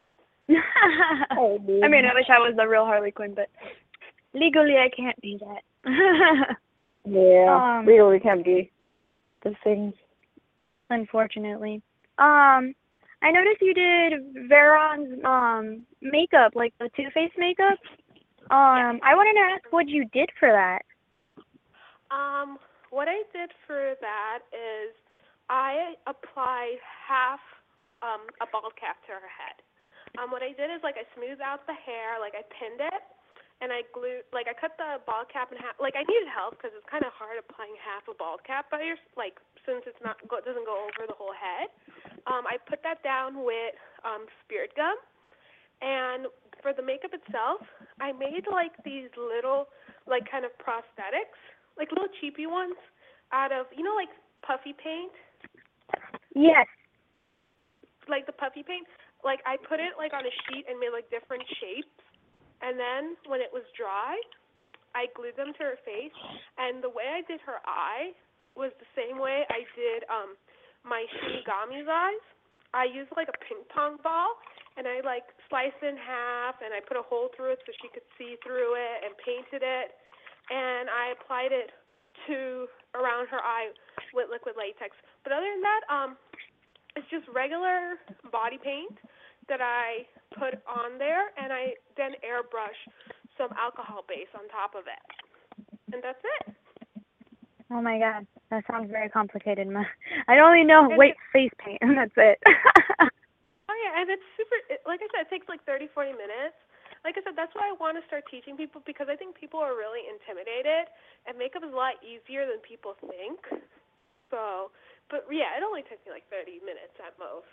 I wish I was the real Harley Quinn, but legally I can't be that. Yeah, legally can't be the things. Unfortunately. I noticed you did Veron's makeup, like the Two-Face makeup. I wanted to ask what you did for that. what I did for that is I applied half a bald cap to her head. What I did is I smoothed out the hair, I pinned it, and I glued, I cut the bald cap in half. I needed help because it's kind of hard applying half a bald cap by since it's not doesn't go over the whole head. I put that down with spirit gum, and for the makeup itself, I made these little kind of prosthetics, little cheapy ones out of puffy paint. Yes. The puffy paint. I put it on a sheet and made different shapes, and then when it was dry, I glued them to her face. And the way I did her eye was the same way I did my Shinigami's eyes. I used a ping pong ball, and I sliced it in half, and I put a hole through it so she could see through it, and painted it, and I applied it to around her eye with liquid latex. But other than that, it's just regular body paint that I put on there, and I then airbrush some alcohol base on top of it. And that's it. Oh my God, that sounds very complicated. I only know face paint, and that's it. Oh yeah, and it's super, like I said, it takes 30, 40 minutes. Like I said, that's why I want to start teaching people, because I think people are really intimidated, and makeup is a lot easier than people think. So, but yeah, it only took me 30 minutes at most.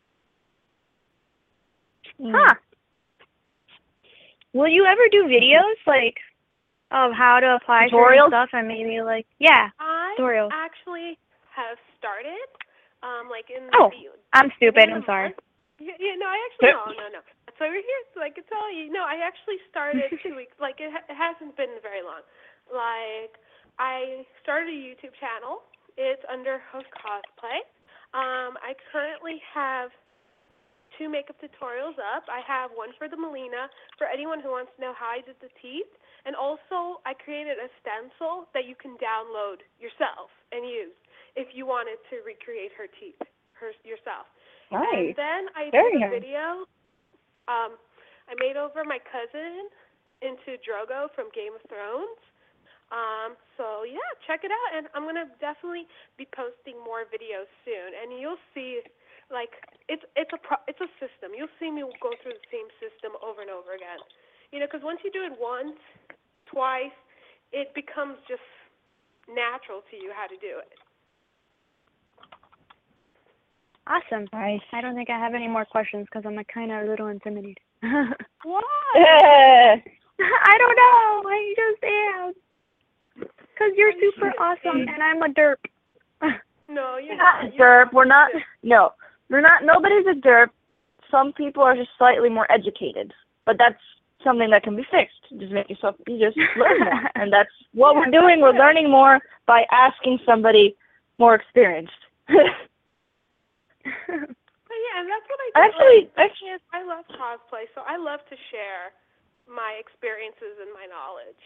Huh. Will you ever do videos of how to apply certain stuff, and maybe tutorials? I actually have started in I'm stupid. I'm sorry. Yeah, no, I actually no. So we're here, so I could tell you. No, I actually started 2 weeks. It hasn't been very long. I started a YouTube channel. It's under Hook Cosplay. I currently have 2 makeup tutorials up. I have one for the Melina, for anyone who wants to know how I did the teeth. And also, I created a stencil that you can download yourself and use if you wanted to recreate her teeth yourself. Nice. And then I did a video. I made over my cousin into Drogo from Game of Thrones. So yeah, check it out. And I'm going to definitely be posting more videos soon. And you'll see, it's a system. You'll see me go through the same system over and over again. Because once you do it once, twice, it becomes just natural to you how to do it. Awesome. Nice. I don't think I have any more questions because I'm kind of a little intimidated. Why? I don't know. I just am. Because you're super awesome and I'm a derp. No, you're not a derp. We're not. No, we're not. Nobody's a derp. Some people are just slightly more educated, but that's something that can be fixed. Just make yourself. You just learn more, and that's what we're doing. We're learning more by asking somebody more experienced. Yeah, and that's what I do. Actually, I love cosplay, so I love to share my experiences and my knowledge.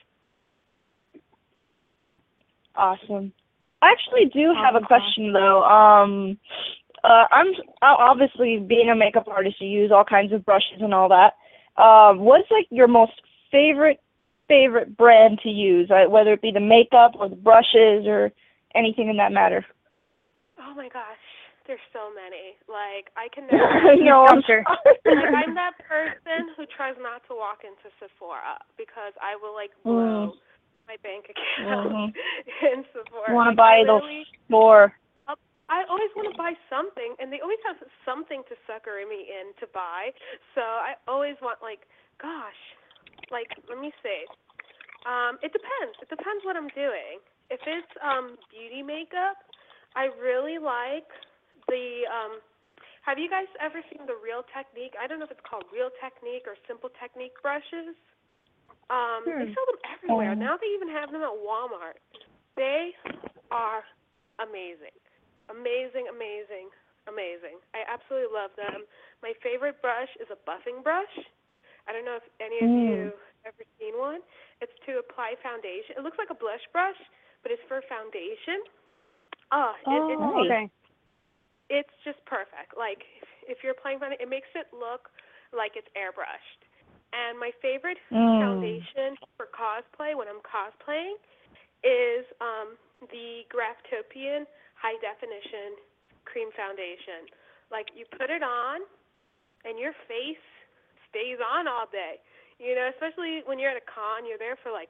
Awesome. I actually do have a question, though. I'm obviously, being a makeup artist, you use all kinds of brushes and all that. What's your most favorite brand to use, whether it be the makeup or the brushes or anything in that matter? Oh my gosh, there's so many. I can never. No, I'm sure. I'm that person who tries not to walk into Sephora because I will blow my bank account in Sephora. Want to buy those more? I always want to buy something, and they always have something to sucker me in to buy. So I always want, let me see. It depends. It depends what I'm doing. If it's beauty makeup, I really like the, have you guys ever seen the Real Technique? I don't know if it's called Real Technique or Simple Technique brushes. They sell them everywhere. Now they even have them at Walmart. They are amazing. Amazing, amazing, amazing. I absolutely love them. My favorite brush is a buffing brush. I don't know if any of you ever seen one. It's to apply foundation. It looks like a blush brush, but it's for foundation. It's just perfect. If you're applying foundation, it makes it look like it's airbrushed. And my favorite foundation for cosplay when I'm cosplaying is the Graftopian High Definition Cream Foundation. Like, you put it on, and your face stays on all day. You know, especially when you're at a con, you're there for, 8,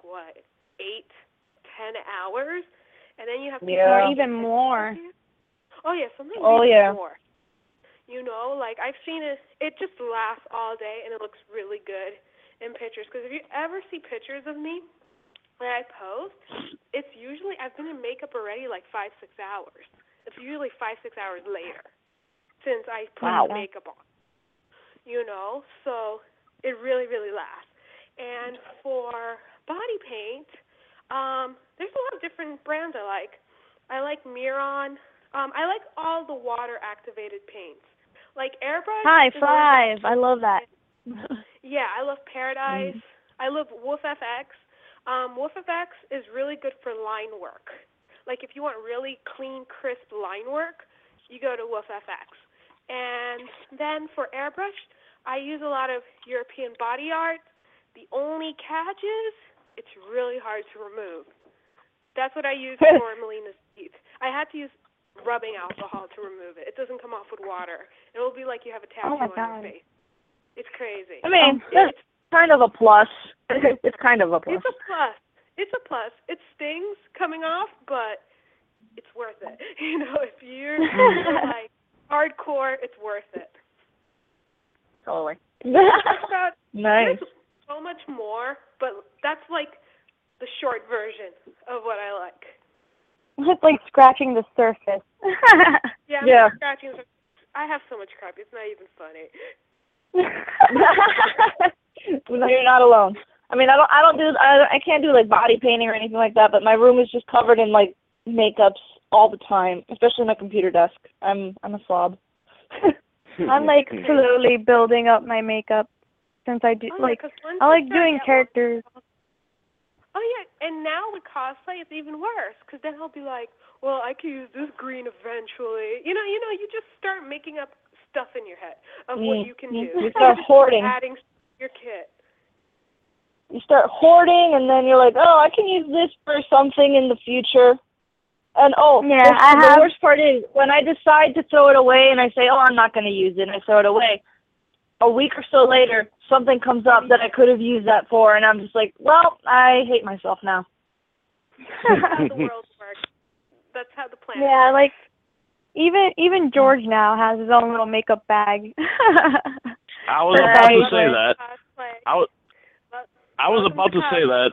10 hours, and then you have people... Or even more. Oh, yeah, sometimes more. You know, I've seen it just lasts all day, and it looks really good in pictures. Because if you ever see pictures of me that I post, it's usually, I've been in makeup already 5-6 hours. It's usually 5-6 hours later since I put the makeup on. You know, so it really, really lasts. And for body paint, there's a lot of different brands I like. I like Miron. I like all the water-activated paints. Like Airbrush. High five. I love that. Yeah, I love Paradise. I love Wolf FX. Wolf FX is really good for line work. Like if you want really clean, crisp line work, you go to Wolf FX. And then for Airbrush, I use a lot of European body art. The only catch is it's really hard to remove. That's what I use for Melina's teeth. I had to use rubbing alcohol to remove it. It doesn't come off with water. It will be like you have a tattoo on your face. It's crazy. I mean, it's kind of a plus. It's kind of a plus. It's a plus. It's a plus. It stings coming off, but it's worth it. You know, if you're like hardcore, it's worth it. Totally. Nice. So much more, but that's like the short version of what I like. It's like scratching the surface. Yeah. Scratching the surface. I have so much crap. It's not even funny. No, you're not alone. I mean, I can't do like body painting or anything like that, but my room is just covered in like makeups all the time, especially my computer desk. I'm a slob. I'm like slowly building up my makeup since I do I like doing characters. Oh yeah, and now with cosplay it's even worse because then I'll be like, well, I could use this green eventually. You know, you just start making up stuff in your head of what you can use. You start hoarding. Adding your kit. You start hoarding, and then you're like, oh, I can use this for something in the future. And the worst part is when I decide to throw it away and I say, oh, I'm not going to use it, and I throw it away. A week or so later, something comes up that I could have used that for, and I'm just like, well, I hate myself now. That's how the world works. That's how the planet works. Like even George now has his own little makeup bag. I was about to say that. I was about to say that.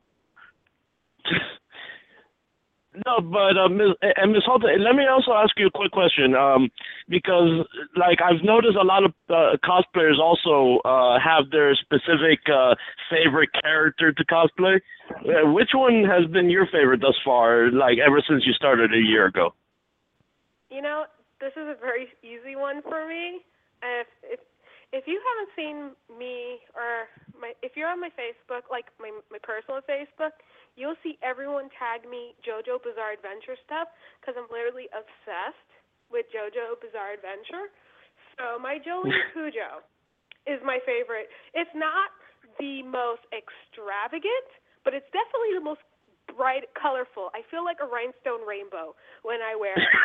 No, but Ms. Holton, let me also ask you a quick question, because like I've noticed a lot of cosplayers also have their specific favorite character to cosplay. Which one has been your favorite thus far, like ever since you started a year ago? You know, this is a very easy one for me. If you haven't seen me if you're on my Facebook, like my personal Facebook, you'll see everyone tag me JoJo Bizarre Adventure stuff because I'm literally obsessed with JoJo Bizarre Adventure. So my Jolene Cujo is my favorite. It's not the most extravagant, but it's definitely the most bright, colorful. I feel like a rhinestone rainbow when I wear it.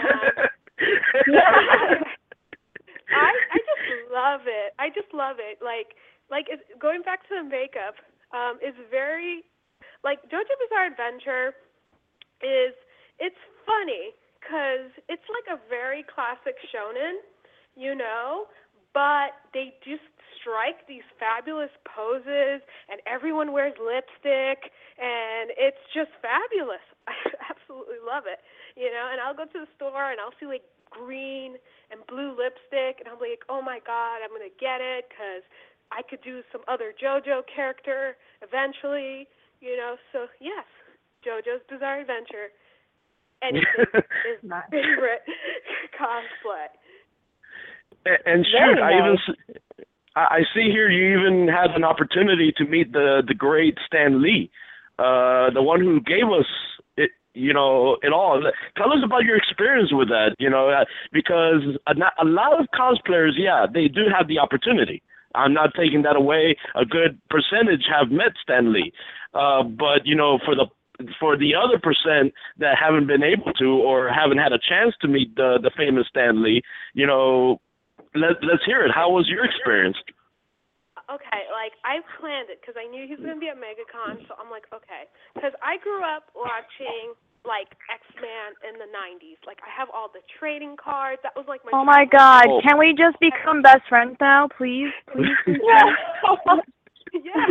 I just love it. I just love it. Like it's, going back to the makeup, is very, like JoJo Bizarre Adventure it's funny because it's like a very classic shonen, you know, but they just strike these fabulous poses and everyone wears lipstick and it's just fabulous. I absolutely love it, you know, and I'll go to the store and I'll see like green and blue lipstick and I'm like, oh my God, I'm going to get it because I could do some other JoJo character eventually, you know. So yes, JoJo's Bizarre Adventure. Anything is my favorite cosplay. And shoot, I see here you even had an opportunity to meet the great Stan Lee, the one who gave us it, you know, it all. Tell us about your experience with that, you know, because a lot of cosplayers, they do have the opportunity. I'm not taking that away. A good percentage have met Stan Lee, but you know, for the for the other percent that haven't been able to or haven't had a chance to meet the famous Stan Lee, you know, let's hear it. How was your experience? Okay, like, I planned it because I knew he was going to be at MegaCon, so I'm like, okay. Because I grew up watching, like, X-Men in the 90s. Like, I have all the trading cards. That was, like, my Oh, my God. Can we just become best friends now, please? Please, please. Yeah.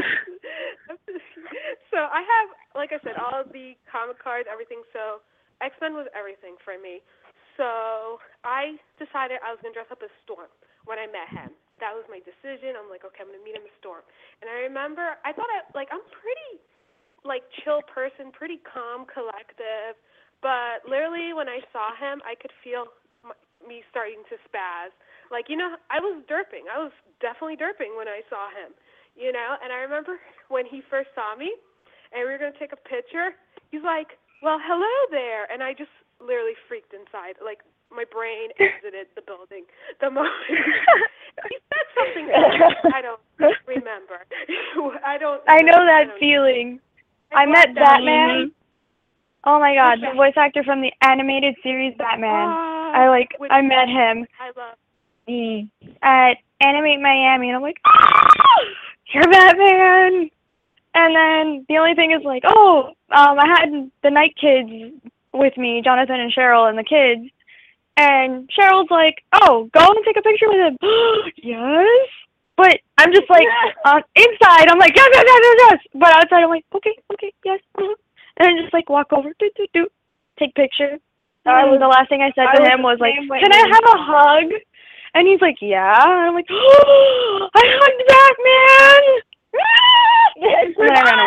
So I have, like I said, all of the comic cards, everything. So X-Men was everything for me. So I decided I was going to dress up as Storm when I met him. That was my decision. I'm like, okay, I'm going to meet him as Storm. And I remember, I thought, I'm pretty, like, chill person, pretty calm, collective. But literally when I saw him, I could feel me starting to spaz. Like, you know, I was derping. I was definitely derping when I saw him, you know. And I remember when he first saw me and we were going to take a picture, he's like, well, hello there. And I just literally freaked inside. Like, my brain exited the building the moment he said something. I don't remember. I know that feeling. I met Batman. Oh my God, the voice actor from the animated series Batman. I met him. I love at Animate Miami, and I'm like, you're Batman. And then the only thing is like, I had the Night Kids with me, Jonathan and Cheryl and the kids. And Cheryl's like, go and take a picture with him. Yes. But I'm just like, inside, I'm like, yes. But outside, I'm like, okay, yes. And then just like walk over, take picture. The last thing I said to him was like, can I have a hug? And he's like, yeah. And I'm like, I hugged Batman. Oh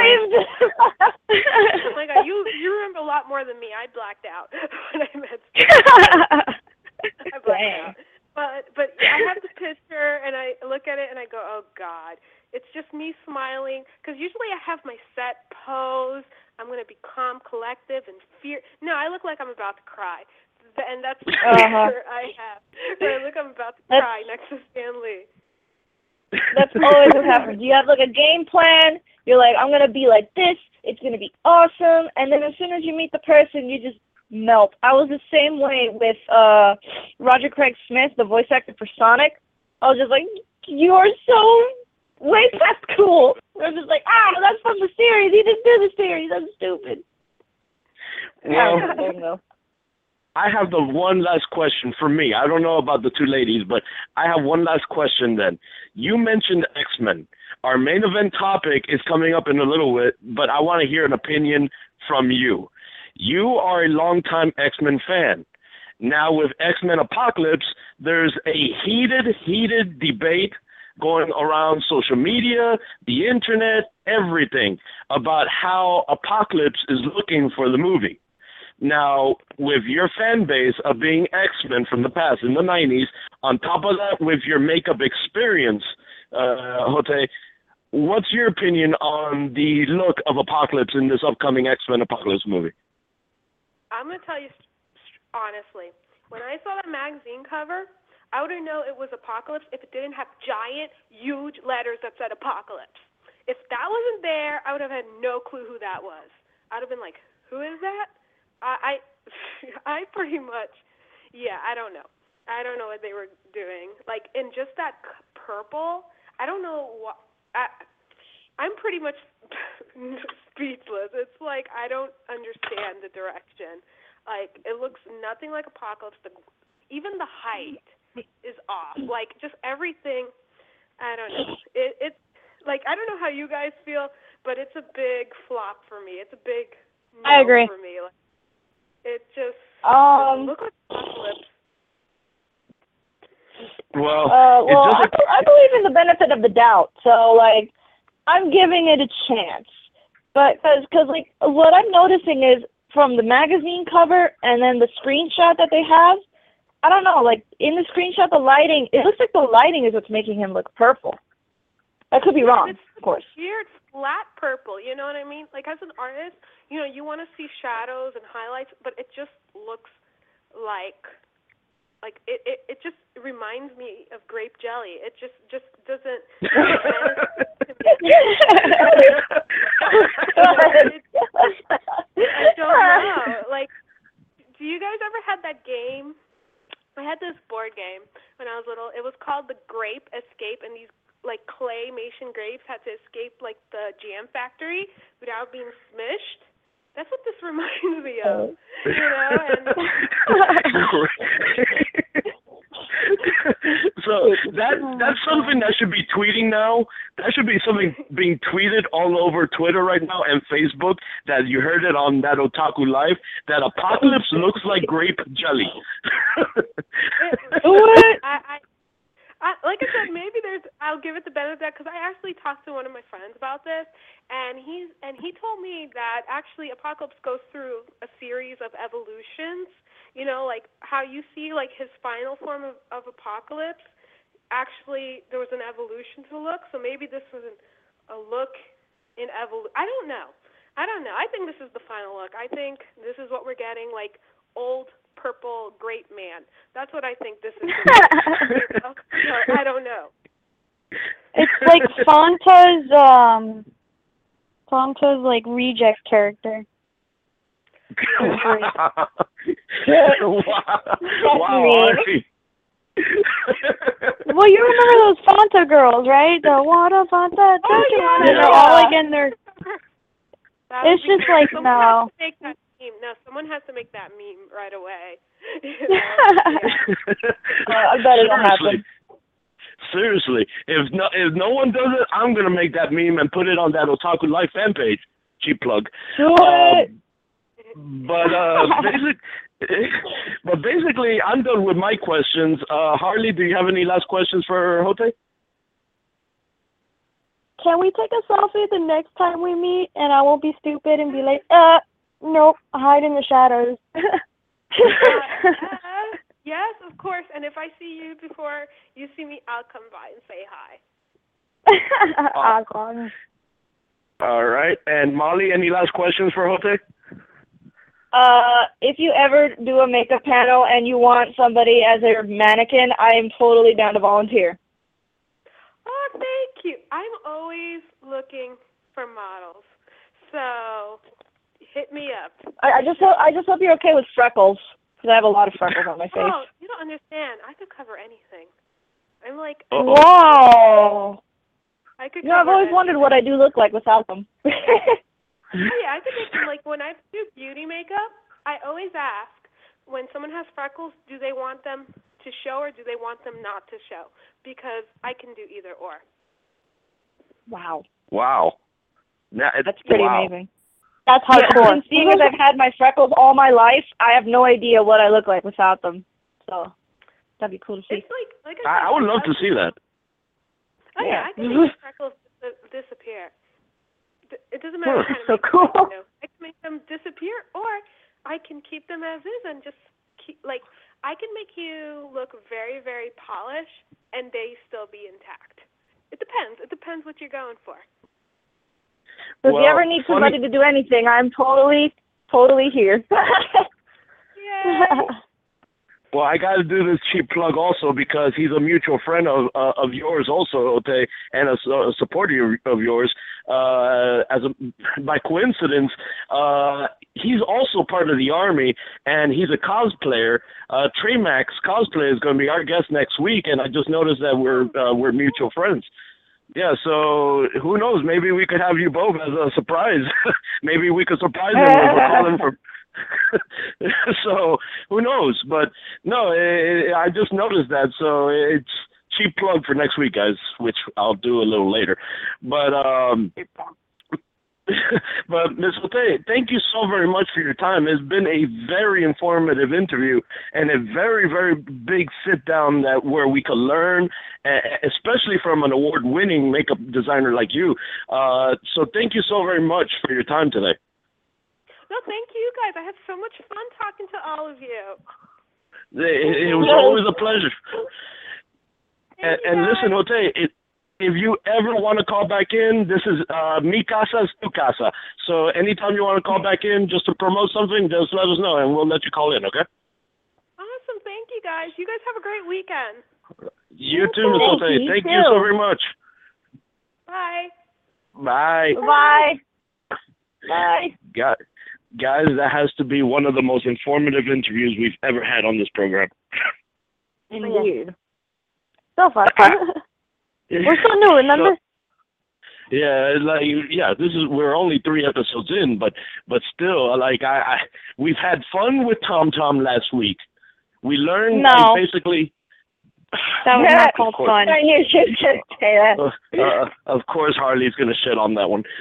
my God, you remember a lot more than me. I blacked out when I met I blacked out. But I have the picture and I look at it and I go, oh God, it's just me smiling. Because usually I have my set pose. I'm going to be calm, collective, and No, I look like I'm about to cry. And that's the picture I have. I look I'm about to cry next to Stan Lee. That's always what happens. You have like a game plan. You're like, I'm going to be like this. It's going to be awesome. And then as soon as you meet the person, you just melt. I was the same way with Roger Craig Smith, the voice actor for Sonic. I was just like, you're so way past cool. I was just like, that's from the series. He didn't do the series. That's stupid. Well, I have the one last question for me. I don't know about the two ladies, but I have one last question then. You mentioned X-Men. Our main event topic is coming up in a little bit, but I want to hear an opinion from you. You are a longtime X-Men fan. Now with X-Men Apocalypse, there's a heated debate going around social media, the internet, everything about how Apocalypse is looking for the movie. Now, with your fan base of being X-Men from the past, in the 90s, on top of that, with your makeup experience, Jote, what's your opinion on the look of Apocalypse in this upcoming X-Men Apocalypse movie? I'm going to tell you honestly, when I saw the magazine cover, I wouldn't know it was Apocalypse if it didn't have giant, huge letters that said Apocalypse. If that wasn't there, I would have had no clue who that was. I would have been like, who is that? I pretty much, I don't know. I don't know what they were doing. Like, in just that purple, I don't know what, I'm pretty much speechless. It's like, I don't understand the direction. Like, it looks nothing like Apocalypse. Even the height is off. Like, just everything, I don't know. It's, like, I don't know how you guys feel, but it's a big flop for me. It's a big no I agree. for me. Like, it just doesn't look like Apocalypse. Well, I believe in the benefit of the doubt. So, like, I'm giving it a chance. But, because like, what I'm noticing is from the magazine cover and then the screenshot that they have, I don't know, like, in the screenshot, the lighting, it looks like the lighting is what's making him look purple. I could be wrong, of course. Weird flat purple, you know what I mean? Like, as an artist, you know, you want to see shadows and highlights, but it just looks like it just reminds me of grape jelly. It just doesn't I don't know. Like, do you guys ever had that game? I had this board game when I was little. It was called the Grape Escape, and these like claymation grapes had to escape like the jam factory without being smushed. That's what this reminds me of. You know? And so that's something that should be tweeting now. That should be something being tweeted all over Twitter right now and Facebook, that you heard it on that Otaku Life, that Apocalypse looks like grape jelly. What? I like I said, maybe I'll give it the benefit of that, because I actually talked to one of my friends about this, and he told me that actually Apocalypse goes through a series of evolutions. You know, like how you see like his final form of Apocalypse. Actually, there was an evolution to the look, so maybe this was a look in evolution. I don't know. I think this is the final look. I think this is what we're getting, like old purple grape man. That's what I think this is. So, I don't know. It's like Fanta's like reject character. Wow. Well, you remember those Fanta girls, right? The water Fanta, they're all like in their. It's just like no. No, someone has to make that meme right away. I bet it'll happen. Seriously, if no one does it, I'm gonna make that meme and put it on that Otaku Life fan page. Cheap plug. But basically, I'm done with my questions. Harley, do you have any last questions for Hote? Can we take a selfie the next time we meet, and I won't be stupid and be like, nope, hide in the shadows. Yes, of course. And if I see you before you see me, I'll come by and say hi. Awesome. All right. And Molly, any last questions for Hote? If you ever do a makeup panel and you want somebody as a mannequin, I am totally down to volunteer. Oh, thank you. I'm always looking for models. So hit me up. I just hope you're okay with freckles, because I have a lot of freckles on my face. Oh, you don't understand. I could cover anything. I'm like, wow. I could. I've always wondered what I do look like without them. Oh, yeah, I could make them, like, when I do beauty makeup, I always ask, when someone has freckles, do they want them to show or do they want them not to show? Because I can do either or. Wow. That's pretty amazing. That's hardcore. And seeing as I've had my freckles all my life, I have no idea what I look like without them. So that'd be cool to see. It's like I said, I would love to see that. Oh, yeah, I can make freckles disappear. It doesn't matter what kind of so makeup cool. I do. I can make them disappear, or I can keep them as is and just keep, like, I can make you look very, very polished and they still be intact. It depends. It depends what you're going for. So if you ever need somebody to do anything, I'm totally here. Yay! Well, I got to do this cheap plug also because he's a mutual friend of yours also, Hote, and a supporter of yours. By coincidence, he's also part of the Army, and he's a cosplayer. Tremax Cosplay is going to be our guest next week, and I just noticed that we're mutual friends. Yeah, so who knows? Maybe we could have you both as a surprise. Maybe we could surprise him when we're calling for... So who knows? But no, I just noticed that. So it's cheap plug for next week, guys, which I'll do a little later. But but Ms. Hote, thank you so very much for your time. It's been a very informative interview and a very, very big sit down where we could learn, especially from an award-winning makeup designer like you. So thank you so very much for your time today. No, thank you guys. I had so much fun talking to all of you. It was always a pleasure. And listen, Hote, if you ever want to call back in, this is mi casa es tu casa. So anytime you want to call back in just to promote something, just let us know and we'll let you call in, okay? Awesome. Thank you guys. You guys have a great weekend. You too, Ms. Hote. Thank you so very much. Bye. Bye. Bye. Bye. guys, that has to be one of the most informative interviews we've ever had on this program. Indeed. So far. We're so new, remember? We're only 3 episodes in, but still, like we've had fun with Tom last week. We learned basically. That was not called fun. You should say that. Of course, Harley's going to shit on that one.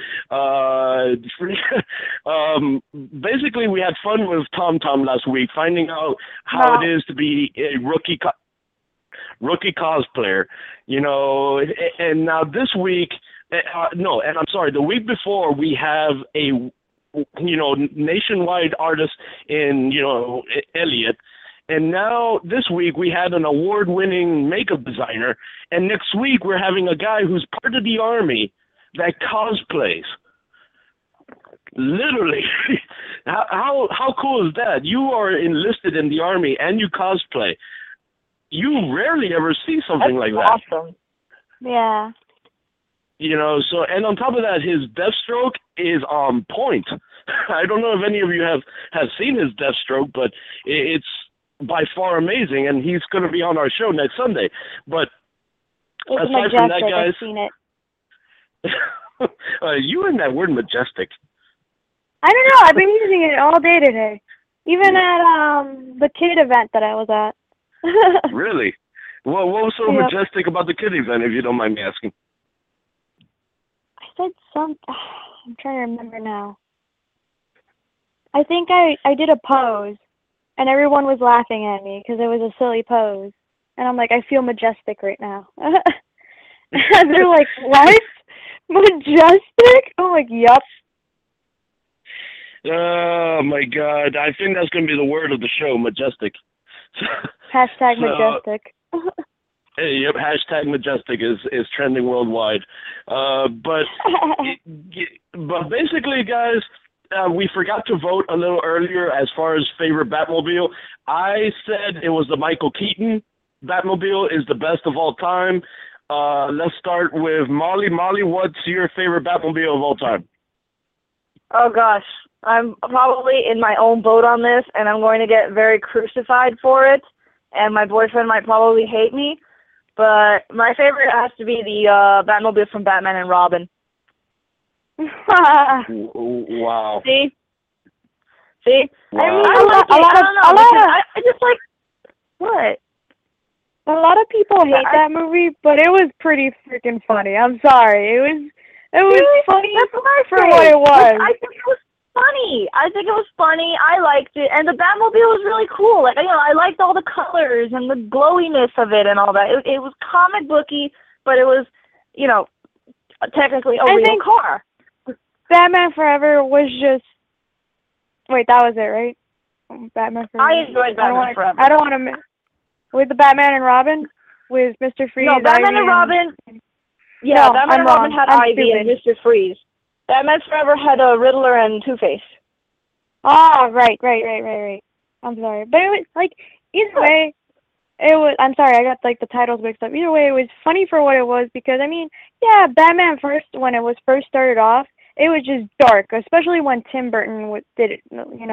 Basically, we had fun with Tom last week, finding out how it is to be a rookie cosplayer. You know, and now this week, the week before, we have a nationwide artist in Elliot. And now, this week, we had an award-winning makeup designer. And next week, we're having a guy who's part of the Army that cosplays. Literally. How cool is that? You are enlisted in the Army and you cosplay. You rarely ever see something like that. That's awesome. Yeah. And on top of that, his Deathstroke is on point. I don't know if any of you have seen his Deathstroke, but it's by far amazing, and he's going to be on our show next Sunday. But it's aside majestic. from that, guys, I've seen it. You and that word majestic. I don't know. I've been using it all day today, even at the kid event that I was at. Really? Well, what was so majestic about the kid event, if you don't mind me asking? I said some. I'm trying to remember now. I think I did a pose. And everyone was laughing at me because it was a silly pose. And I'm like, I feel majestic right now. And they're like, what? Majestic? I'm like, yup. Oh, my God. I think that's going to be the word of the show, majestic. Hashtag majestic. Yep, hashtag majestic is trending worldwide. But basically, guys, we forgot to vote a little earlier as far as favorite Batmobile. I said it was the Michael Keaton Batmobile is the best of all time. Let's start with Molly. Molly, what's your favorite Batmobile of all time? Oh, gosh. I'm probably in my own boat on this, and I'm going to get very crucified for it, and my boyfriend might probably hate me, but my favorite has to be the Batmobile from Batman and Robin. Wow. See? Wow. I just like, what? A lot of people hate that movie, but it was pretty freaking funny. I'm sorry. It was funny for what it was. I think it was funny. I liked it, and the Batmobile was really cool. Like, I liked all the colors and the glowiness of it and all that. It was comic booky, but it was, technically a real car. Batman Forever was just... Wait, that was it, right? Batman Forever. I enjoyed Batman Forever. I don't want to... With the Batman and Robin? With Mr. Freeze, No, Batman and Robin... Yeah, no, Batman and Robin had Ivy and Mr. Freeze. Batman Forever had a Riddler and Two-Face. Ah, right. I'm sorry. But it was, either way, it was... I'm sorry, I got, the titles mixed up. Either way, it was funny for what it was because, Batman when it was first started off, it was just dark, especially when Tim Burton did it,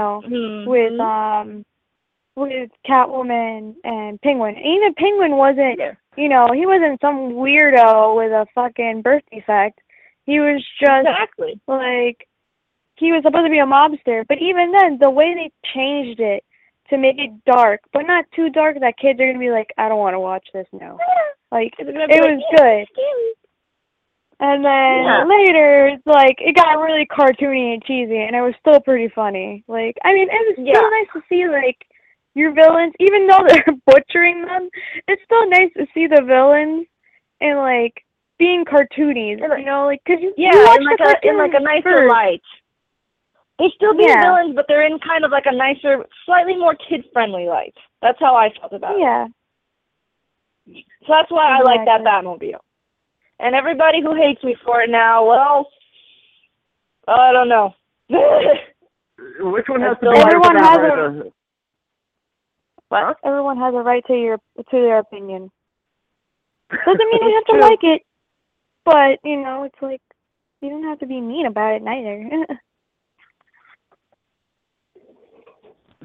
with Catwoman and Penguin. And even Penguin wasn't, he wasn't some weirdo with a fucking birth defect. He was just, he was supposed to be a mobster. But even then, the way they changed it to make it dark, but not too dark that kids are going to be like, I don't want to watch this now. It was good. And then later, it got really cartoony and cheesy, and it was still pretty funny. It was still nice to see, your villains, even though they're butchering them, it's still nice to see the villains and, being cartoony, because you watch in a nicer light. They still be villains, but they're in kind of a nicer, slightly more kid-friendly light. That's how I felt about it. Yeah. So that's why I like that Batmobile. And everybody who hates me for it now, well, I don't know. Which one has to be Everyone has What? Everyone has a right to their opinion. Doesn't mean you have to like it, but it's you don't have to be mean about it neither.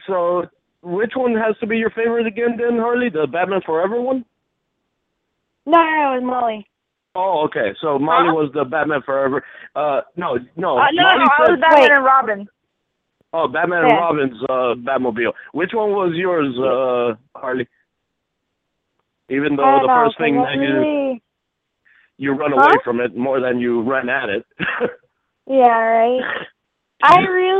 So which one has to be your favorite again, then, Harley? The Batman Forever one? No, it was Molly. Oh, okay. So Molly was the Batman Forever. No. No, Molly I was Batman and Robin. Oh, Batman and Robin's Batmobile. Which one was yours, Harley? Even though the first thing that you run away from it more than you run at it. Yeah, right. I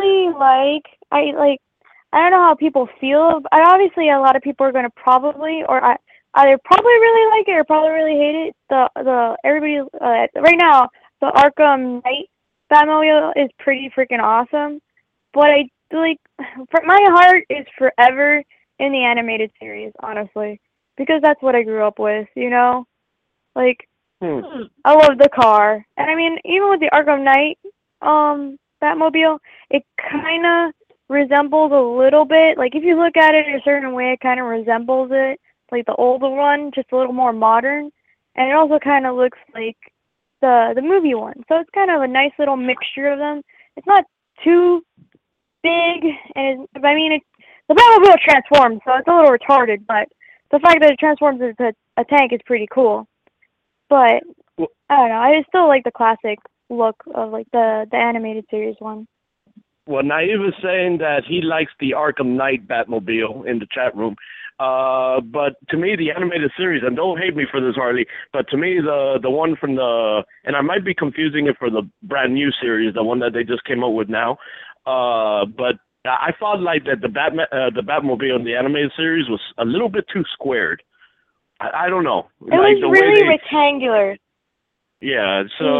don't know how people feel. Obviously, a lot of people are going to probably either probably really like it or probably really hate it. Everybody right now, the Arkham Knight Batmobile is pretty freaking awesome. But my heart is forever in the animated series, honestly, because that's what I grew up with. You know, I love the car, and I mean, even with the Arkham Knight Batmobile, it kind of resembles a little bit. Like if you look at it in a certain way, it kind of resembles it, like the older one, just a little more modern, and it also kind of looks like the movie one. So it's kind of a nice little mixture of them. It's not too big, and the Batmobile transforms, so it's a little retarded, but the fact that it transforms into a tank is pretty cool. But I don't know, I still like the classic look of the animated series one. Well, Naive is saying that he likes the Arkham Knight Batmobile in the chat room. But to me, the animated series, and don't hate me for this, Harley, but to me, the one from and I might be confusing it for the brand new series, the one that they just came out with now. But I thought that the Batmobile in the animated series was a little bit too squared. I don't know. It was really rectangular. Yeah, so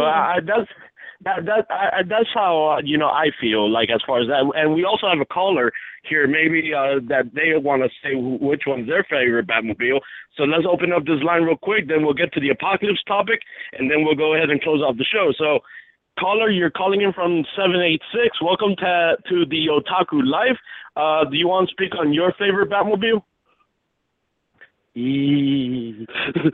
that's how I feel like as far as that. And we also have a caller here, maybe that they want to say which one's their favorite Batmobile. So let's open up this line real quick. Then we'll get to the apocalypse topic, and then we'll go ahead and close off the show. So, caller, you're calling in from 786. Welcome to the Otaku Life. Do you want to speak on your favorite Batmobile? Yes,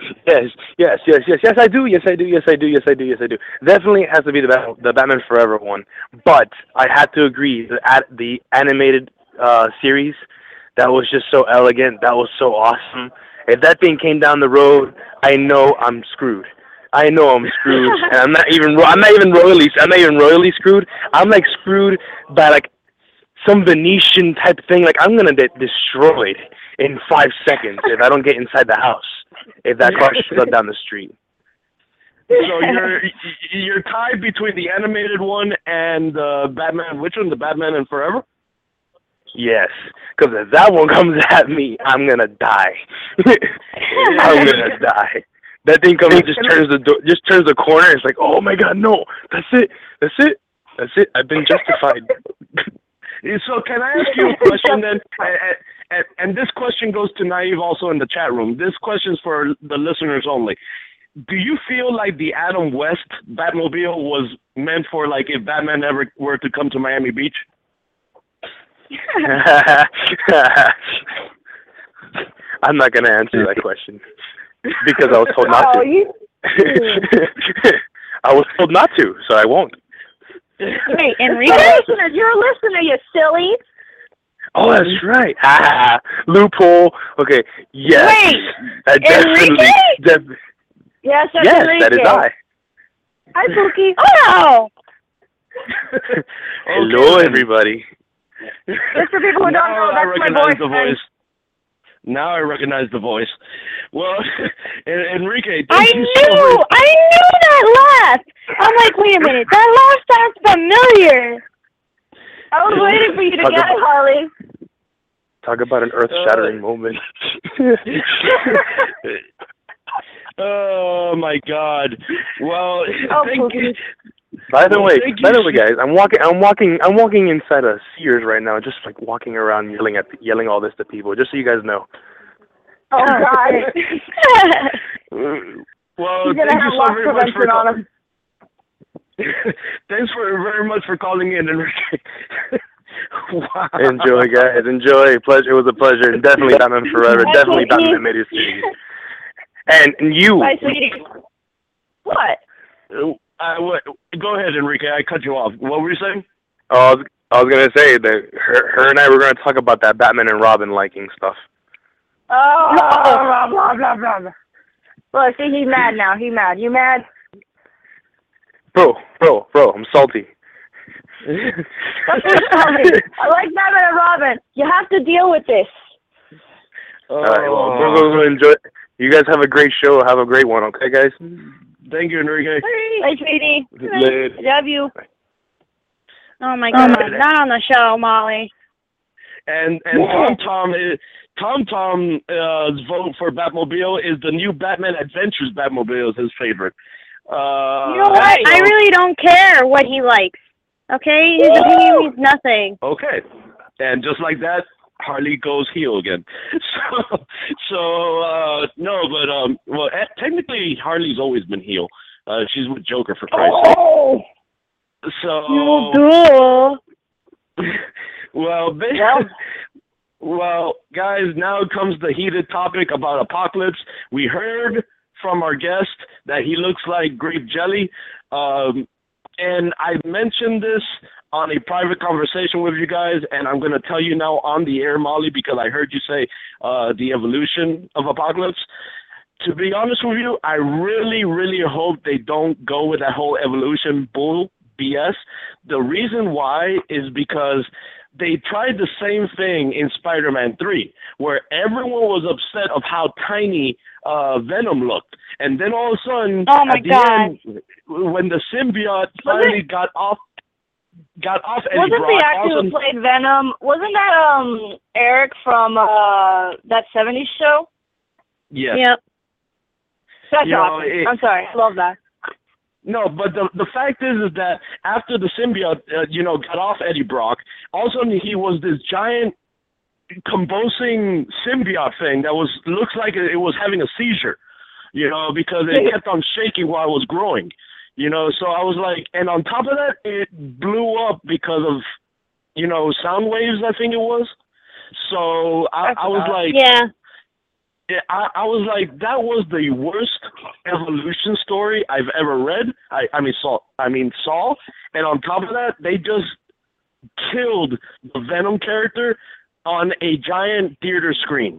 I do. Definitely has to be the Batman Forever one. But I have to agree that the animated series, that was just so elegant. That was so awesome. If that thing came down the road, I know I'm screwed. And I'm not even royally screwed. I'm like screwed by like some Venetian type thing. Like I'm gonna get destroyed in 5 seconds if I don't get inside the house, if that car should go down the street. So you're tied between the animated one and Batman. Which one, the Batman and Forever? Yes, because if that one comes at me, I'm gonna die. I'm gonna die. That thing comes and just turns the corner. It's like, oh my God, no! That's it. I've been justified. So can I ask you a question then? And this question goes to Naive also in the chat room. This question's for the listeners only. Do you feel like the Adam West Batmobile was meant for like if Batman ever were to come to Miami Beach? I'm not going to answer that question because I was told not to. I was told not to, so I won't. Wait, Enrique? You're a listener, you silly. Oh, that's right. Loophole. Okay. Yes. Wait, Enrique? Yes, Enrique. That is I. Hi, Pookie. Oh! Hello, everybody. Just for people who don't know, that's my boyfriend. Now I recognize the voice. Well, Enrique, I knew that laugh. I'm like, wait a minute, that laugh sounds familiar. I was waiting for you to get it, Harley. Talk about an earth-shattering moment. Oh my God! Well, thank you. By the way, guys, I'm walking inside a Sears right now, just like walking around yelling all this to people, just so you guys know. Oh God! Well, he's gonna have loss prevention on him. Thanks very much for calling in, Enrique. Wow. Enjoy, guys. Enjoy. Pleasure. It was a pleasure. Definitely Batman Forever. Definitely Batman Animated Series. And you. Bye, sweetie. What? Go ahead, Enrique. I cut you off. What were you saying? I I was gonna say that her and I were gonna talk about that Batman and Robin liking stuff. Oh, blah, blah, blah, blah, blah. Look, see, he's mad now. He's mad. You mad? Bro, I'm salty. That's so salty. I like Batman and Robin. You have to deal with this. All right, well, we'll enjoy. You guys have a great show. Have a great one, okay, guys? Thank you, Enrique. Bye, sweetie. Later. Love you. Oh my God! Not on the show, Molly. And Tom's vote for Batmobile is the new Batman Adventures Batmobile is his favorite. You know what? I really don't care what he likes. Okay, his opinion means nothing. Okay, and just like that, Harley goes heel again. Well, technically Harley's always been heel. She's with Joker for Christ's sake. So. Well, guys, now comes the heated topic about Apocalypse. We heard from our guest that he looks like grape jelly. And I mentioned this on a private conversation with you guys, and I'm going to tell you now on the air, Molly, because I heard you say the evolution of Apocalypse. To be honest with you, I really, really hope they don't go with that whole evolution bull BS. The reason why is because they tried the same thing in Spider-Man 3, where everyone was upset of how tiny Venom looked. And then all of a sudden, at the end, when the symbiote finally got off Eddie Brock. Wasn't the actor who played Venom, wasn't that Eric from that 70s show? Yes. Yep. That's awesome. I'm sorry. I love that. No, but the fact is that after the symbiote, got off Eddie Brock, all of a sudden he was this giant convulsing symbiote thing that looks like it was having a seizure, because it kept on shaking while it was growing, So I was like, and on top of that, it blew up because of, sound waves, I think it was. So I was like, yeah. I was like, that was the worst evolution story I've ever read. I mean saw. And on top of that, they just killed the Venom character on a giant theater screen.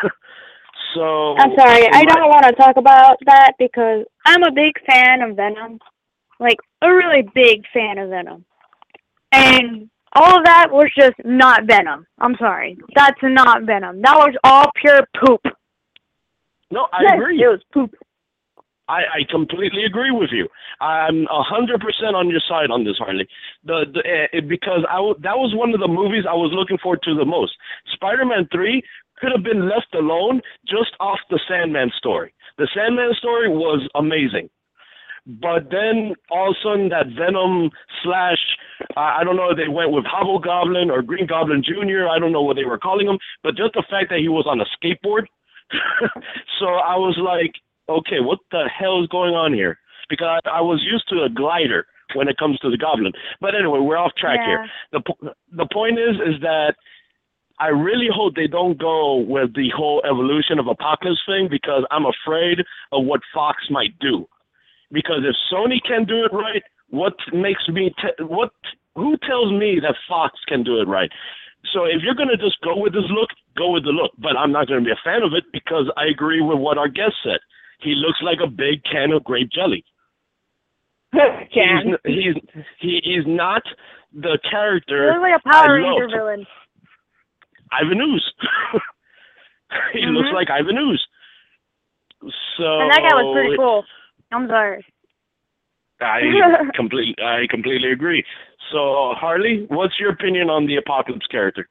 So I'm sorry, I don't want to talk about that because I'm a big fan of Venom, like a really big fan of Venom, and all of that was just not Venom. I'm sorry, that's not Venom. That was all pure poop. No, I agree. It was poop. I completely agree with you. I'm 100% on your side on this, Harley. Because that was one of the movies I was looking forward to the most. Spider-Man 3 could have been left alone just off the Sandman story. The Sandman story was amazing. But then all of a sudden that Venom / I don't know if they went with Hobgoblin or Green Goblin Jr., I don't know what they were calling him, but just the fact that he was on a skateboard. So I was like, okay, what the hell is going on here? Because I was used to a glider when it comes to the Goblin. But anyway, we're off track here. The point is that I really hope they don't go with the whole evolution of Apocalypse thing because I'm afraid of what Fox might do. Because if Sony can do it right, what makes me who tells me that Fox can do it right? So if you're going to just go with this look, go with the look. But I'm not going to be a fan of it because I agree with what our guest said. He looks like a big can of grape jelly. He's not the character. He looks like a Power Ranger villain. Ivan Ooze. He looks like Ivan Ooze. So, and that guy was pretty cool. I'm sorry. I completely agree. So, Harley, what's your opinion on the Apocalypse character?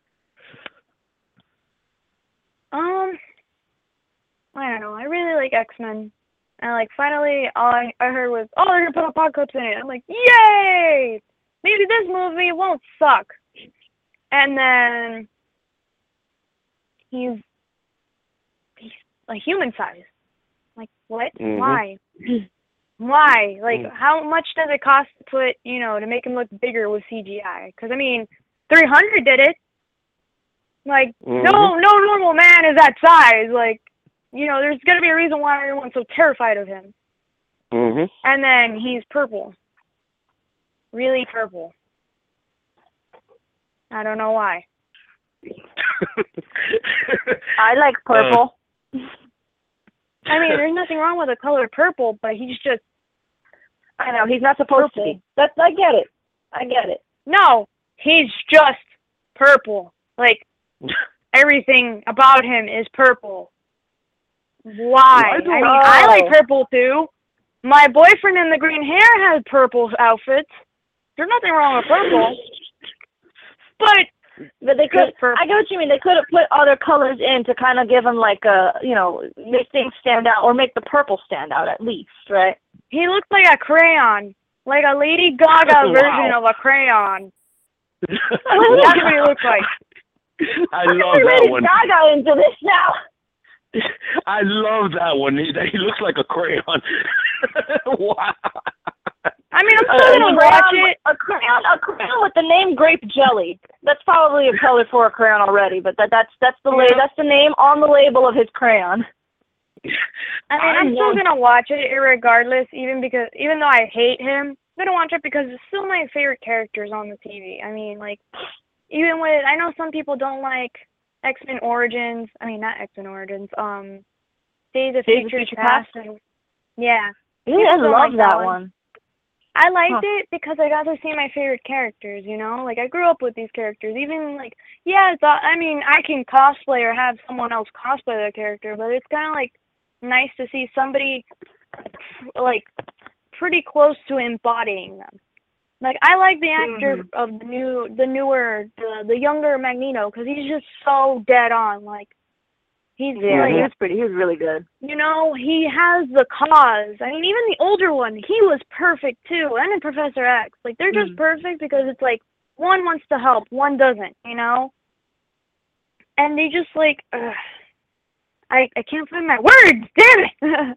I don't know. I really like X-Men. And, finally, all I heard was, they're going to put Apocalypse in it. I'm like, yay! Maybe this movie won't suck. And then he's like human size. Like, what? Mm-hmm. Why? Why? How much does it cost to put, to make him look bigger with CGI? Because, 300 did it. No normal man is that size. There's going to be a reason why everyone's so terrified of him. Mm-hmm. And then he's purple. Really purple. I don't know why. I like purple. I mean, there's nothing wrong with the color purple, but he's just... I know, he's not supposed to be. I get it. No, he's just purple. Like, everything about him is purple. Why? I like purple too. My boyfriend in the green hair has purple outfits. There's nothing wrong with purple. But they could. I get what you mean. They could have put other colors in to kind of give him like a, make things stand out or make the purple stand out at least, right? He looks like a crayon, like a Lady Gaga version of a crayon. That's what he looks like. I love that one. Lady Gaga into this now. I love that one. He looks like a crayon. Wow. I mean, I'm still gonna watch it. A crayon with the name Grape Jelly. That's probably a color for a crayon already, but that's the name on the label of his crayon. I mean, I'm still gonna watch it regardless, even though I hate him, I'm gonna watch it because it's still my favorite characters on the TV. I mean, like, even with, I know some people don't like X-Men Origins. I mean, not X-Men Origins. Days of Future Past. Yeah. Really, I love that one. I liked it because I got to see my favorite characters, Like, I grew up with these characters. Even, like, I mean, I can cosplay or have someone else cosplay the character, but it's kind of, like, nice to see somebody, like, pretty close to embodying them. Like, I like the actor of the younger Magneto, because he's just so dead on. Like, he was really good. He has the cause. I mean, even the older one, he was perfect too. And in Professor X, like, they're just perfect because it's like one wants to help, one doesn't. And they just like, I can't find my words. Damn it!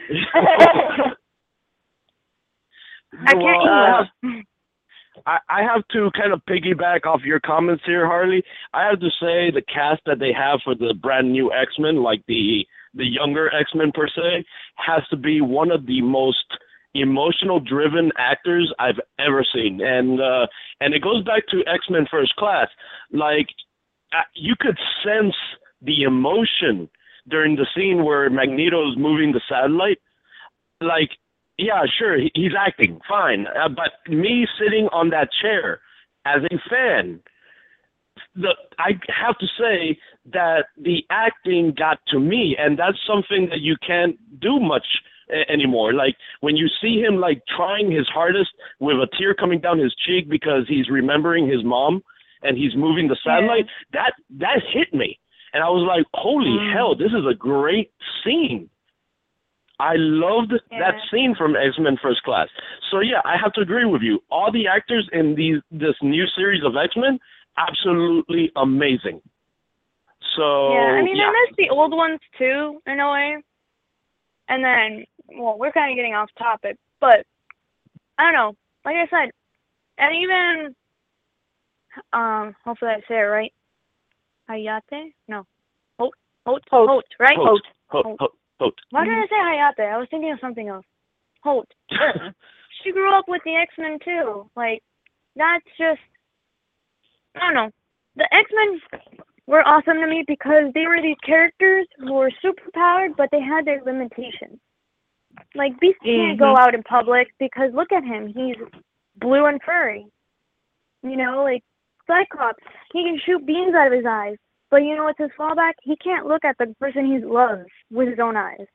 I can't. I have to kind of piggyback off your comments here, Harley. I have to say the cast that they have for the brand new X-Men, like the younger X-Men per se, has to be one of the most emotional driven actors I've ever seen. And it goes back to X-Men First Class. Like, you could sense the emotion during the scene where Magneto's moving the satellite. Like, yeah, sure, he's acting, fine. But me sitting on that chair as a fan, I have to say that the acting got to me, and that's something that you can't do much anymore. Like, when you see him, like, trying his hardest with a tear coming down his cheek because he's remembering his mom and he's moving the satellite, that hit me. And I was like, holy hell, this is a great scene. I loved that scene from X-Men First Class. So, yeah, I have to agree with you. All the actors in this new series of X-Men, absolutely amazing. So, I mean, I miss the old ones, too, in a way. And then, well, we're kind of getting off topic, but I don't know. Like I said, and even, hopefully I say it right. Hayate? No. Holt, right? Holt. Why did I say Hayate? I was thinking of something else. Holt. She grew up with the X-Men, too. Like, that's just, I don't know. The X-Men were awesome to me because they were these characters who were superpowered, but they had their limitations. Like, Beast can't go out in public because look at him. He's blue and furry. Like, Cyclops, he can shoot beams out of his eyes. But you know what's his fallback? He can't look at the person he loves with his own eyes.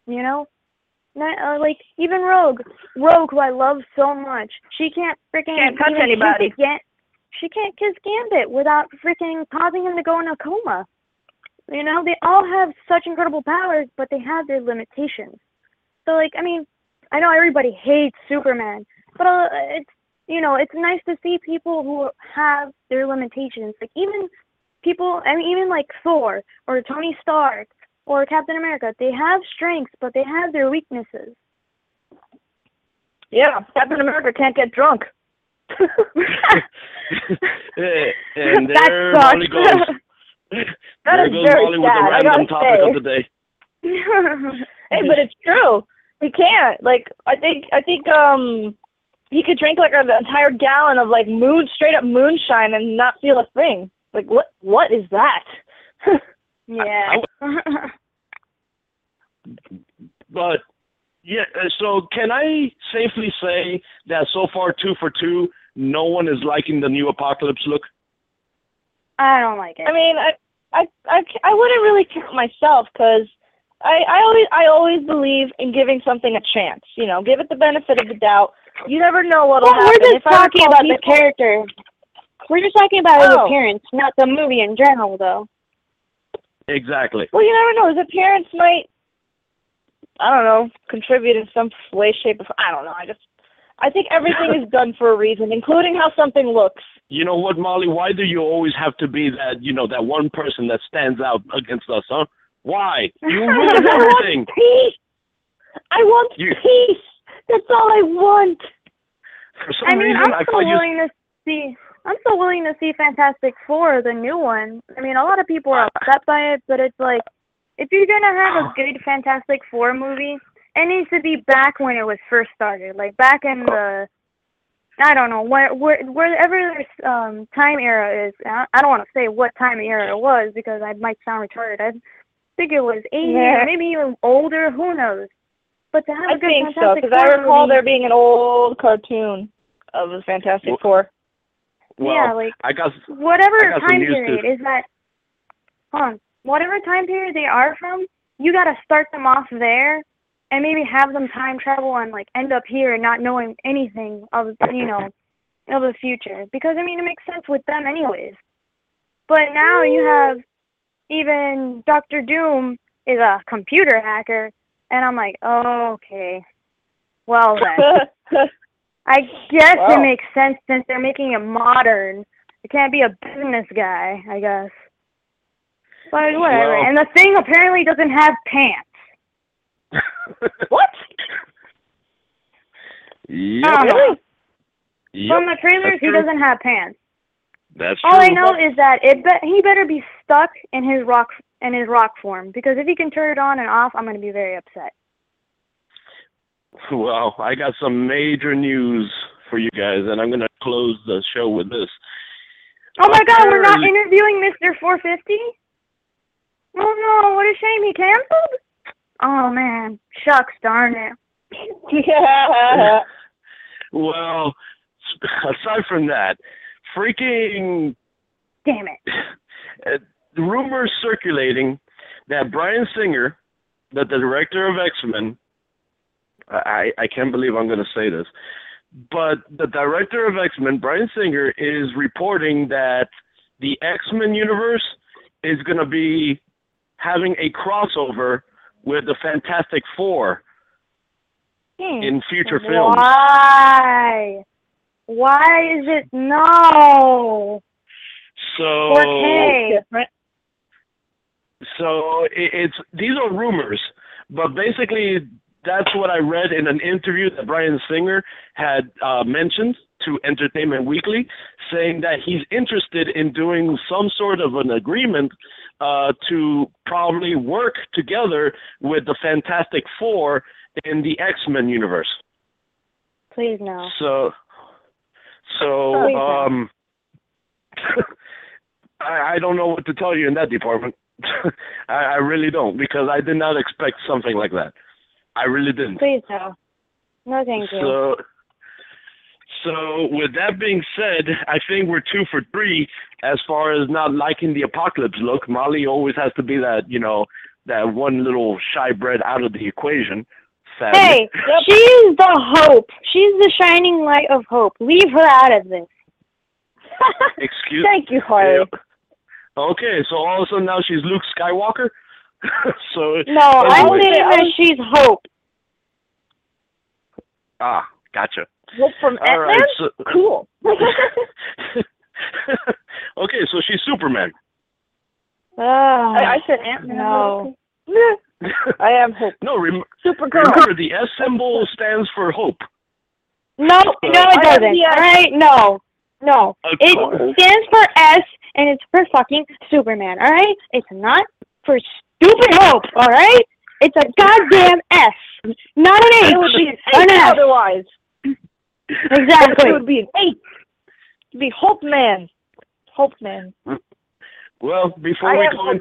Like, even Rogue, who I love so much, she can't touch anybody. She can't kiss Gambit without freaking causing him to go in a coma. They all have such incredible powers, but they have their limitations. So, like, I mean, I know everybody hates Superman, but it's nice to see people who have their limitations. Like, even people, I mean, even like Thor or Tony Stark or Captain America, they have strengths, but they have their weaknesses. Yeah, Captain America can't get drunk. And there Molly goes. There goes Molly with the random topic of the day. Hey, but it's true. He can't. Like, I think he could drink like an entire gallon of like straight up moonshine and not feel a thing. Like what is that? Yeah. But yeah, so can I safely say that so far 2 for 2, no one is liking the new Apocalypse look? I don't like it. I mean, I wouldn't really count myself because I always believe in giving something a chance. You know, give it the benefit of the doubt. You never know what'll happen. We're just If talking about the people... character. We're just talking about his appearance, not the movie in general, though. Exactly. Well, you never know. His appearance might, I don't know, contribute in some way, shape, or form. I don't know. I think everything is done for a reason, including how something looks. You know what, Molly? Why do you always have to be that, that one person that stands out against us, huh? Why? You ruin everything. I want peace. That's all I want. For some reason, I'm still willing to see Fantastic Four, the new one. I mean, a lot of people are upset by it, but it's like, if you're going to have a good Fantastic Four movie, it needs to be back when it was first started. Like, back in the, I don't know, wherever this time era is. I don't want to say what time era it was, because I might sound retarded. I think it was 80s, maybe even older, who knows. But to have a good Fantastic Four because I recall there being an old cartoon of the Fantastic Four. Well, yeah, like, whatever time period is that, whatever time period they are from, you got to start them off there and maybe have them time travel and, like, end up here and not knowing anything of, of the future. Because, I mean, it makes sense with them anyways. But now you have even Dr. Doom is a computer hacker, and I'm like, oh, okay. Well, then. I guess it makes sense since they're making it modern. It can't be a business guy, I guess. But whatever. Well, and the Thing apparently doesn't have pants. What? Yeah. Really? Yep. From the trailers, he doesn't have pants. That's All true. I know is that he better be stuck in his rock form, because if he can turn it on and off, I'm going to be very upset. Well, I got some major news for you guys, and I'm going to close the show with this. Oh my God, we're not interviewing Mr. 450? Oh no, what a shame, he canceled? Oh man, shucks, darn it. Yeah. Well, aside from that, freaking... Damn it. Rumors circulating that Bryan Singer, the director of X-Men, I can't believe I'm going to say this, but the director of X-Men, Bryan Singer, is reporting that the X-Men universe is going to be having a crossover with the Fantastic Four in future films. Why? Why is it no? So, 4K. So these are rumors, but basically that's what I read in an interview that Bryan Singer had mentioned to Entertainment Weekly, saying that he's interested in doing some sort of an agreement to probably work together with the Fantastic Four in the X-Men universe. Please no. So I don't know what to tell you in that department. I really don't, because I did not expect something like that. I really didn't. Please no. No, thank you. So with that being said, I think we're 2 for 3 as far as not liking the Apocalypse look. Molly always has to be that, that one little shy bread out of the equation. Sadly. Hey, she's the hope. She's the shining light of hope. Leave her out of this. Excuse. Thank you, Harley. Okay, so all of a sudden now she's Luke Skywalker? No, I'm saying that she's hope. Ah, gotcha. Hope from Ant-Man? Right, so, cool. Okay, so she's Superman. I said Ant-Man. No. I am Hope. No, Supergirl. Remember, the S symbol stands for hope. No, it doesn't. All right, no. It stands for S, and it's for fucking Superman, all right? It's not for stupid hope, all right? It's a goddamn S, not an H. It would be an S. otherwise. Exactly. It would be an 8. It would be Hope Man. Hope Man. Well, before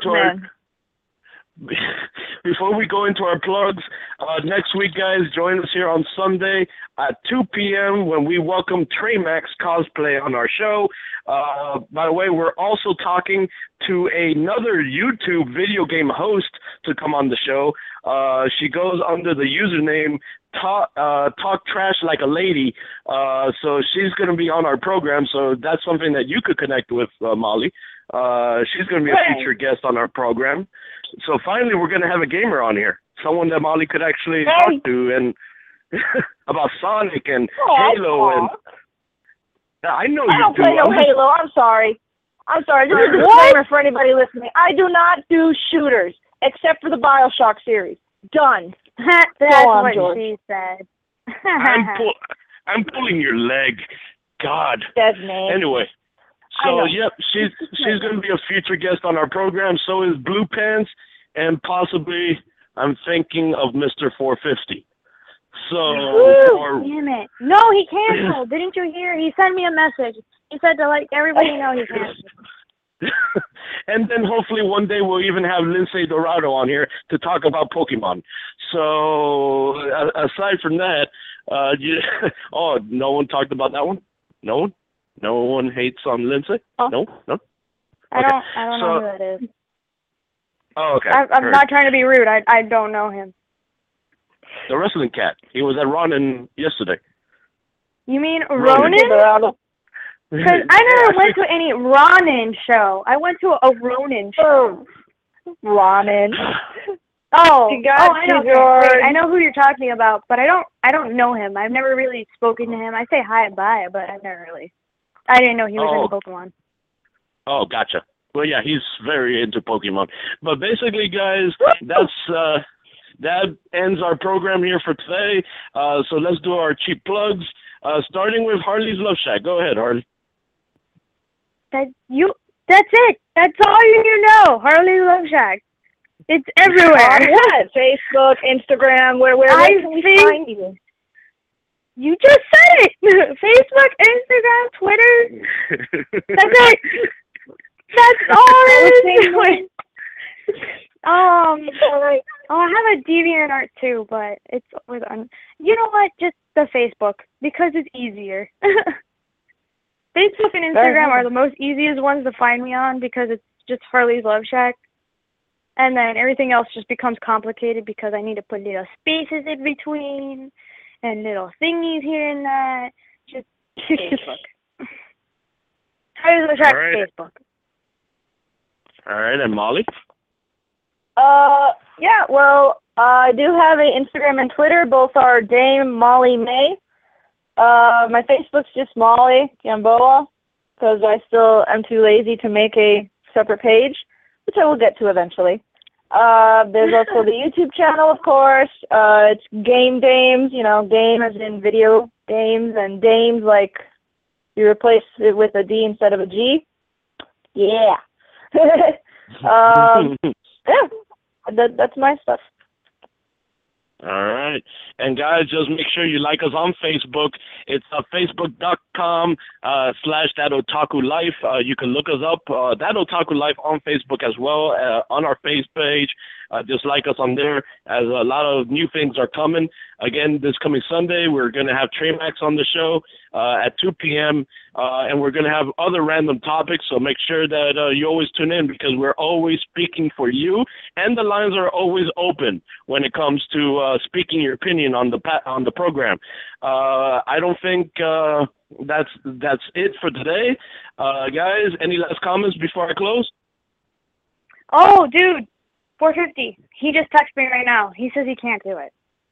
we go into our plugs, next week, guys, join us here on Sunday at 2 p.m. when we welcome Treymax Cosplay on our show. By the way, we're also talking to another YouTube video game host to come on the show. She goes under the username Talk Trash Like a Lady. So she's going to be on our program, so that's something that you could connect with, Molly. She's going to be a featured guest on our program. So finally, we're going to have a gamer on here, someone that Molly could actually talk to and about Sonic and Halo. And I know I don't play no Halo. I'm sorry. This is a disclaimer for anybody listening. I do not do shooters except for the BioShock series. Done. That's what she said. I'm pulling your leg. God. That's me. Anyway. So, yep, she's going to be a future guest on our program. So is Blue Pants, and possibly I'm thinking of Mr. 450. So, damn it. No, he canceled. Didn't you hear? He sent me a message. He said to let everybody know he canceled. And then hopefully one day we'll even have Lindsay Dorado on here to talk about Pokemon. So, aside from that, no one talked about that one? No one? No one hates on Lindsay? Oh. No? I don't know who that is. Oh, okay. I'm not trying to be rude. I don't know him. The wrestling cat. He was at Ronin yesterday. You mean Ronin? Because I never went to any Ronin show. I went to a Ronin show. Ronin. I know. Wait, I know who you're talking about, but I don't know him. I've never really spoken to him. I say hi and bye, but I've never really. I didn't know he was into Pokemon. Oh, gotcha. Well, yeah, he's very into Pokemon. But basically, guys, that ends our program here for today. So let's do our cheap plugs, starting with Harley's Love Shack. Go ahead, Harley. That's it. That's all you need to know. Harley's Love Shack. It's everywhere. What? Facebook, Instagram, where can we find you? You just said it. Facebook, Instagram, Twitter. That's it. That's all it is. I have a DeviantArt too, but it's with you know what? Just the Facebook, because it's easier. Facebook and Instagram are the most easiest ones to find me on because it's just Harley's Love Shack. And then everything else just becomes complicated because I need to put little spaces in between and little thingies here and that. Just Facebook. Harley's Love Shack, Facebook. All right, and Molly? Yeah, well, I do have an Instagram and Twitter. Both are Dame Molly May. My Facebook's just Molly Gamboa because I still am too lazy to make a separate page, which I will get to eventually. There's also the YouTube channel, of course. It's Game Dames, game as in video games, and Dames like you replace it with a D instead of a G. Yeah. That's my stuff. All right. And guys, just make sure you like us on Facebook. It's facebook.com/ThatOtakuLife. You can look us up, That Otaku Life on Facebook as well, on our face page. Just like us on there, as a lot of new things are coming. Again, this coming Sunday, we're going to have Treymax on the show at 2 p.m., and we're going to have other random topics, so make sure that you always tune in because we're always speaking for you, and the lines are always open when it comes to speaking your opinion on the program. I don't think that's it for today. Guys, any last comments before I close? Oh, dude. 450. He just texted me right now. He says he can't do it.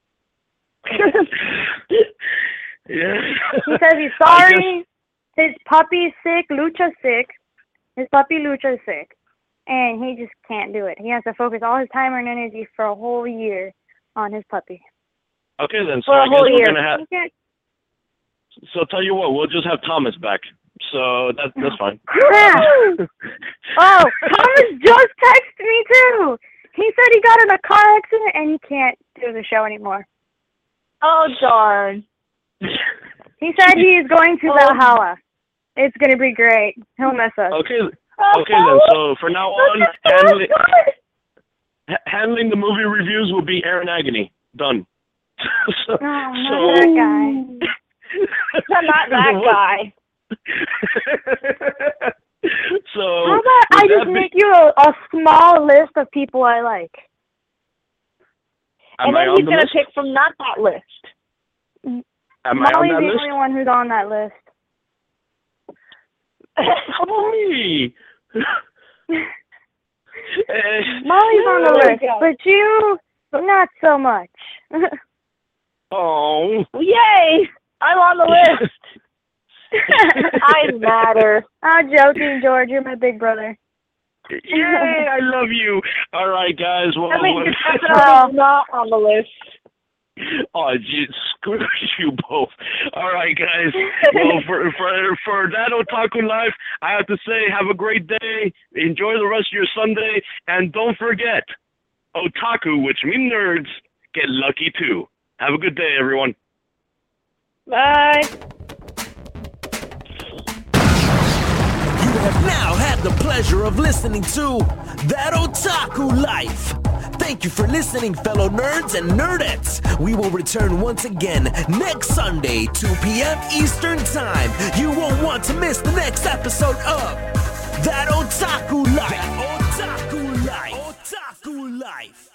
Yeah. He says he's sorry. His puppy's sick. Lucha's sick. His puppy Lucha's sick. And he just can't do it. He has to focus all his time and energy for a whole year on his puppy. Okay, then. So I guess we're going to have... So tell you what, we'll just have Thomas back. So that's fine. Yeah. Oh, Thomas just texted me too. He said he got in a car accident and he can't do the show anymore. Oh, darn. He said he's going to Valhalla. It's going to be great. He'll miss us. Okay then. So for now on, handling the movie reviews will be Aaron Agony. Done. Not that guy. Not that guy. So how about I just make you a small list of people I like? And then he's going to pick from not that list. Molly's the only one who's on that list. How about me? Molly's on the list, but you, not so much. Oh. Yay! I'm on the list. I matter. I'm joking, George. You're my big brother. Yay! I love you. All right, guys. Well, not on the list. Oh, screw you both. All right, guys. Well, for that Otaku Life, I have to say, have a great day. Enjoy the rest of your Sunday. And don't forget, Otaku, which means nerds, get lucky too. Have a good day, everyone. Bye. You have now had the pleasure of listening to That Otaku Life. Thank you for listening, fellow nerds and nerdettes. We will return once again next Sunday, 2 p.m. Eastern Time. You won't want to miss the next episode of That Otaku Life. That Otaku Life. Otaku Life.